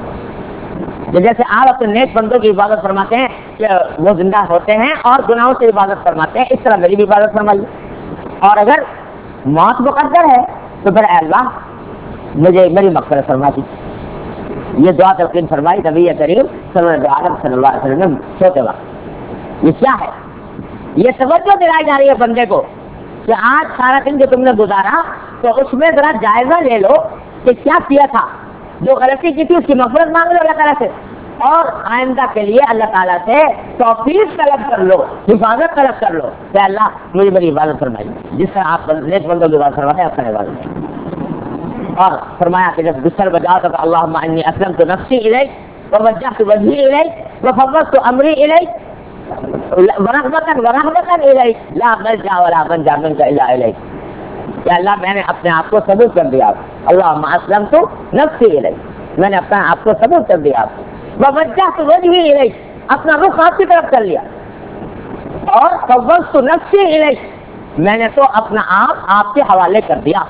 جیسے آپ اپنے نیک بندوں کی حفاظت فرماتے ہیں کہ وہ زندہ ہوتے ہیں اور گناہوں سے حفاظت فرماتے ہیں، اس طرح میری بھی حفاظت فرمائیے، اور اگر موت مقدر ہے تو پھر اے اللہ مجھے میری مغفرت فرما دیجیے۔ یہ دعا تلقین فرمائی نبی کریم صلی اللہ علیہ وسلم سوتے وقت۔ یہ کیا ہے؟ یہ توجہ دلائی جا رہی ہے بندے کو کہ آج سارا دن جو تم نے گزارا تو اس میں ذرا جائزہ لے لو کہ کیا کیا تھا، جو غلطی کی تھی اس کی مغفرت مانگ لو اللہ تعالیٰ سے، اور آئندہ کے لیے اللہ تعالیٰ سے توفیق طلب کر لو، حفاظت طلب کر لو کہ اللہ مجھے میری حفاظت فرمائیے، جس طرح آپ نیک بندوں کی حفاظت فرماتے ہیں اپنے حفاظت۔ اور فرمایا کہ جب بستر بجاؤ تو اللہم انی اسلمت نفسی الیک ووجہت وجہی الیک وفوضت امری الیک ورغبۃ الیک لا ملجا ولا منجا منک الا الیک۔ کہ اللہ میں نے اپنے آپ کو ثبوت کر دیا، اللہم اسلمت نفسی الیک، میں نے اپنے آپ کو ثبوت کر دیا، ووجہت وجہی الیک، اپنا رخ آپ کی طرف کر لیا، اور فوضت نفسی الیک، میں نے تو اپنا آپ کے حوالے کر دیا۔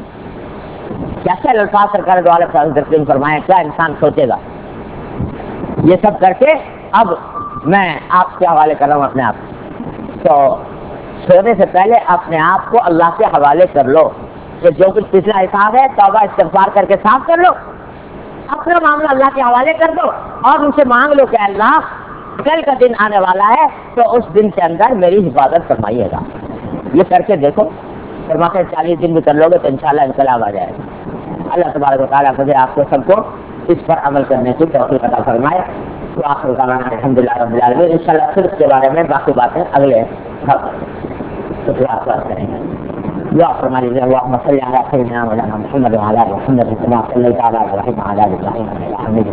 کیسے الفاظ سرکار دو عالم فرمائے، کیا انسان سوچے گا؟ یہ سب کر کے اب میں آپ کے حوالے کر رہا ہوں اپنے آپ، تو سونے سے پہلے اپنے آپ کو اللہ کے حوالے کر لو کہ جو کچھ پچھلا حساب ہے توبہ استغفار کر کے صاف کر لو، اپنا معاملہ اللہ کے حوالے کر دو اور ان سے مانگ لو کہ اللہ کل کا دن آنے والا ہے تو اس دن کے اندر میری حفاظت فرمائیے گا۔ یہ کر کے دیکھو، فرماتے 40 دن بھی کر لو گے تو انشاءاللہ انقلاب آ جائے گا۔ اللہ تبارک و تعالیٰ مجھے آپ کو سب کو اس پر عمل کرنے کی توفیق عطا فرمائے۔ وآخر دعوانا الحمدللہ رب العالمین۔ انشاءاللہ صرف کے بارے میں باقی باتیں اگلے ہفتے کریں گے۔ دعا فرما لیجیے اللهم صل علی سیدنا مولانا محمد وعلى ال محمد كما صليت على ابراهيم وعلى ال ابراهيم انك حميد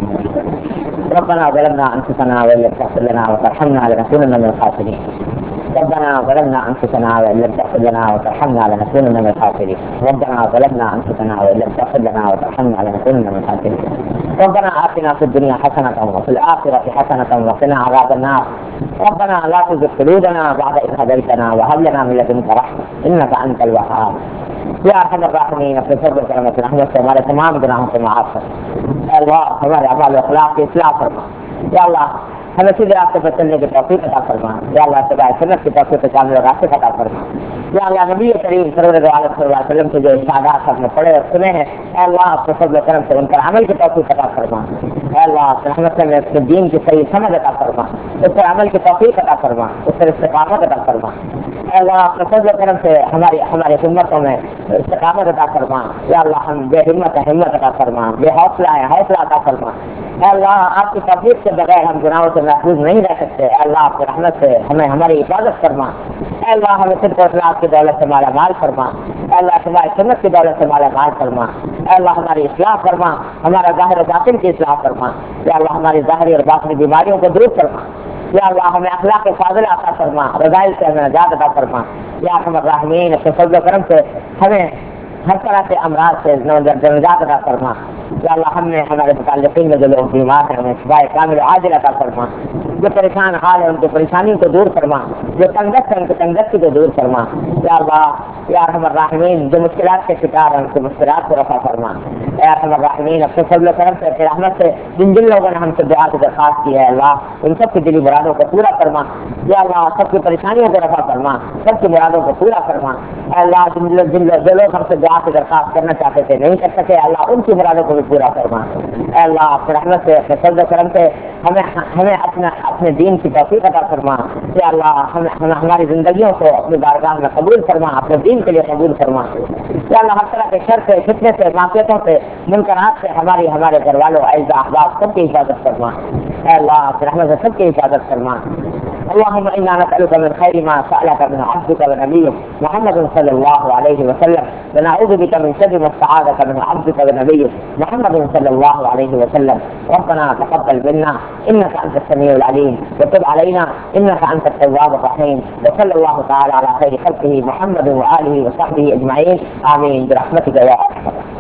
مجيد ربنا ظلمنا انفسنا وان لم تغفر لنا وترحمنا لنكونن من الخاسرين ربنا ظلمنا انفسنا وان لم تغفر لنا وترحمنا لنكونن من الخاسرين ربنا ظلمنا انفسنا وان لم تغفر لنا وترحمنا لنكونن من الخاسرين ربنا آتنا في الدنيا حسنة وفي الآخرة حسنة وقنا عذاب النار ربنا لا تزغ قلوبنا بعد إذ هديتنا وهب لنا من لدنك رحمة إنك أنت الوهاب یا ارحم الراحمین اپنے فضل و کرم رحمت سے ہمارے تمام گناہوں کو معاف کر اے اللہ ہمارے اعمال و اخلاق کی اصلاح فرما یا اللہ ہمیں سیدھے راستے پر چلنے کی توفیق عطا فرما یا اللہ سبائے سنت کی توفیق کامل اور راستے عطا فرما یا اللہ نبی کریم سرور عالم صلی اللہ علیہ وسلم کے جو ارشادات ہم نے پڑھے اور سنے ہیں اے اللہ اپنے فضل و کرم سے ان پر عمل کی توفیق عطا فرما اے اللہ اپنے رحمت سے اپنے دین کی صحیح سمجھ عطا فرما اس پر عمل کی توفیق عطا فرما اس پر استقامت عطا فرما اے اللہ اپنے فضل و کرم سے ہماری امتوں میں استقامت عطا فرما یا اللہ ہم بے ہمت ہمت عطا فرما بے حوصلہ ہے حوصلہ عطا فرما اے اللہ آپ کی توفیق سے بغیر ہم گناہوں سے محفوظ نہیں رہ سکتے اے اللہ آپ کی رحمت سے ہمیں ہماری حفاظت فرما اے اللہ ہمیں صدق و اخلاص کی دولت سے مالا مال فرما اے اللہ ہماری سنت کی دولت سے مالا مال فرما اے اللہ ہماری اصلاح فرما ہمارا ظاہر و باطن کی اصلاح فرما یا اللہ ہماری ظاہری اور باطنی بیماریوں کو دور فرما یا اللہ ہمیں اخلاق فاضلہ عطا فرما رضائل سے ہمیں نجات عطا فرما یا ارحم الراحمین اپنے فضل و کرم سے ہمیں ہر طرح کے امراض سے نجات عطا فرما یا اللہ ہم نے ہمارے متعلقین میں جو لوگ بیمار ہیں ہمیں شفائے کامل عاجل عطا فرما جو پریشان حال ہے ان کی پریشانیوں کو دور فرما جو تنگست ہے ان کی تنگستی کو دور فرما یا اللہ یا ارحم الراحمین جو مشکلات کے شکار ہیں ان کی مشکلات کو رفع فرما یا ارحم الراحمین اپنے فضل و کرم سے اپنے رحمت سے جن لوگوں نے ہم سے دعا کی درخواست کی ہے اللہ ان سب کی دلی مرادوں کو پورا فرما یا اللہ سب کی پریشانیوں کو رفع فرما سب کی مرادوں کو پورا فرما اے اللہ جو لوگ ہم سے دعا کی درخواست کرنا چاہتے تھے نہیں کر سکے اللہ ان کی مرادوں کو بھی پورا فرما اے اللہ اپنے رحمت سے اپنے فضل و کرم سے ہمیں اپنے دین کی توفیق عطا فرما یا اللہ ہماری زندگیوں کو اپنی بارگاہ میں قبول فرما اپنے دین کے لیے قبول فرما یا اللہ ہر طرح کے شر سے فتنے سے معصیتوں سے منکرات سے ہمارے گھر والوں اعزاء احباب سب کی حفاظت فرما اے اللہ اپنے رحمت سے سب کی حفاظت فرما اللهم انا نسالك من خير ما سالك من عبدك ونبيك محمد صلى الله عليه وسلم ونعوذ بك من شر ما استعاذك من عبدك ونبيك محمد صلى الله عليه وسلم ربنا تقبل منا انك انت السميع العليم وتب علينا انك انت التواب الرحيم وصلى الله تعالى على خير خلقه محمد واله وصحبه اجمعين امين برحمتك يا ارحم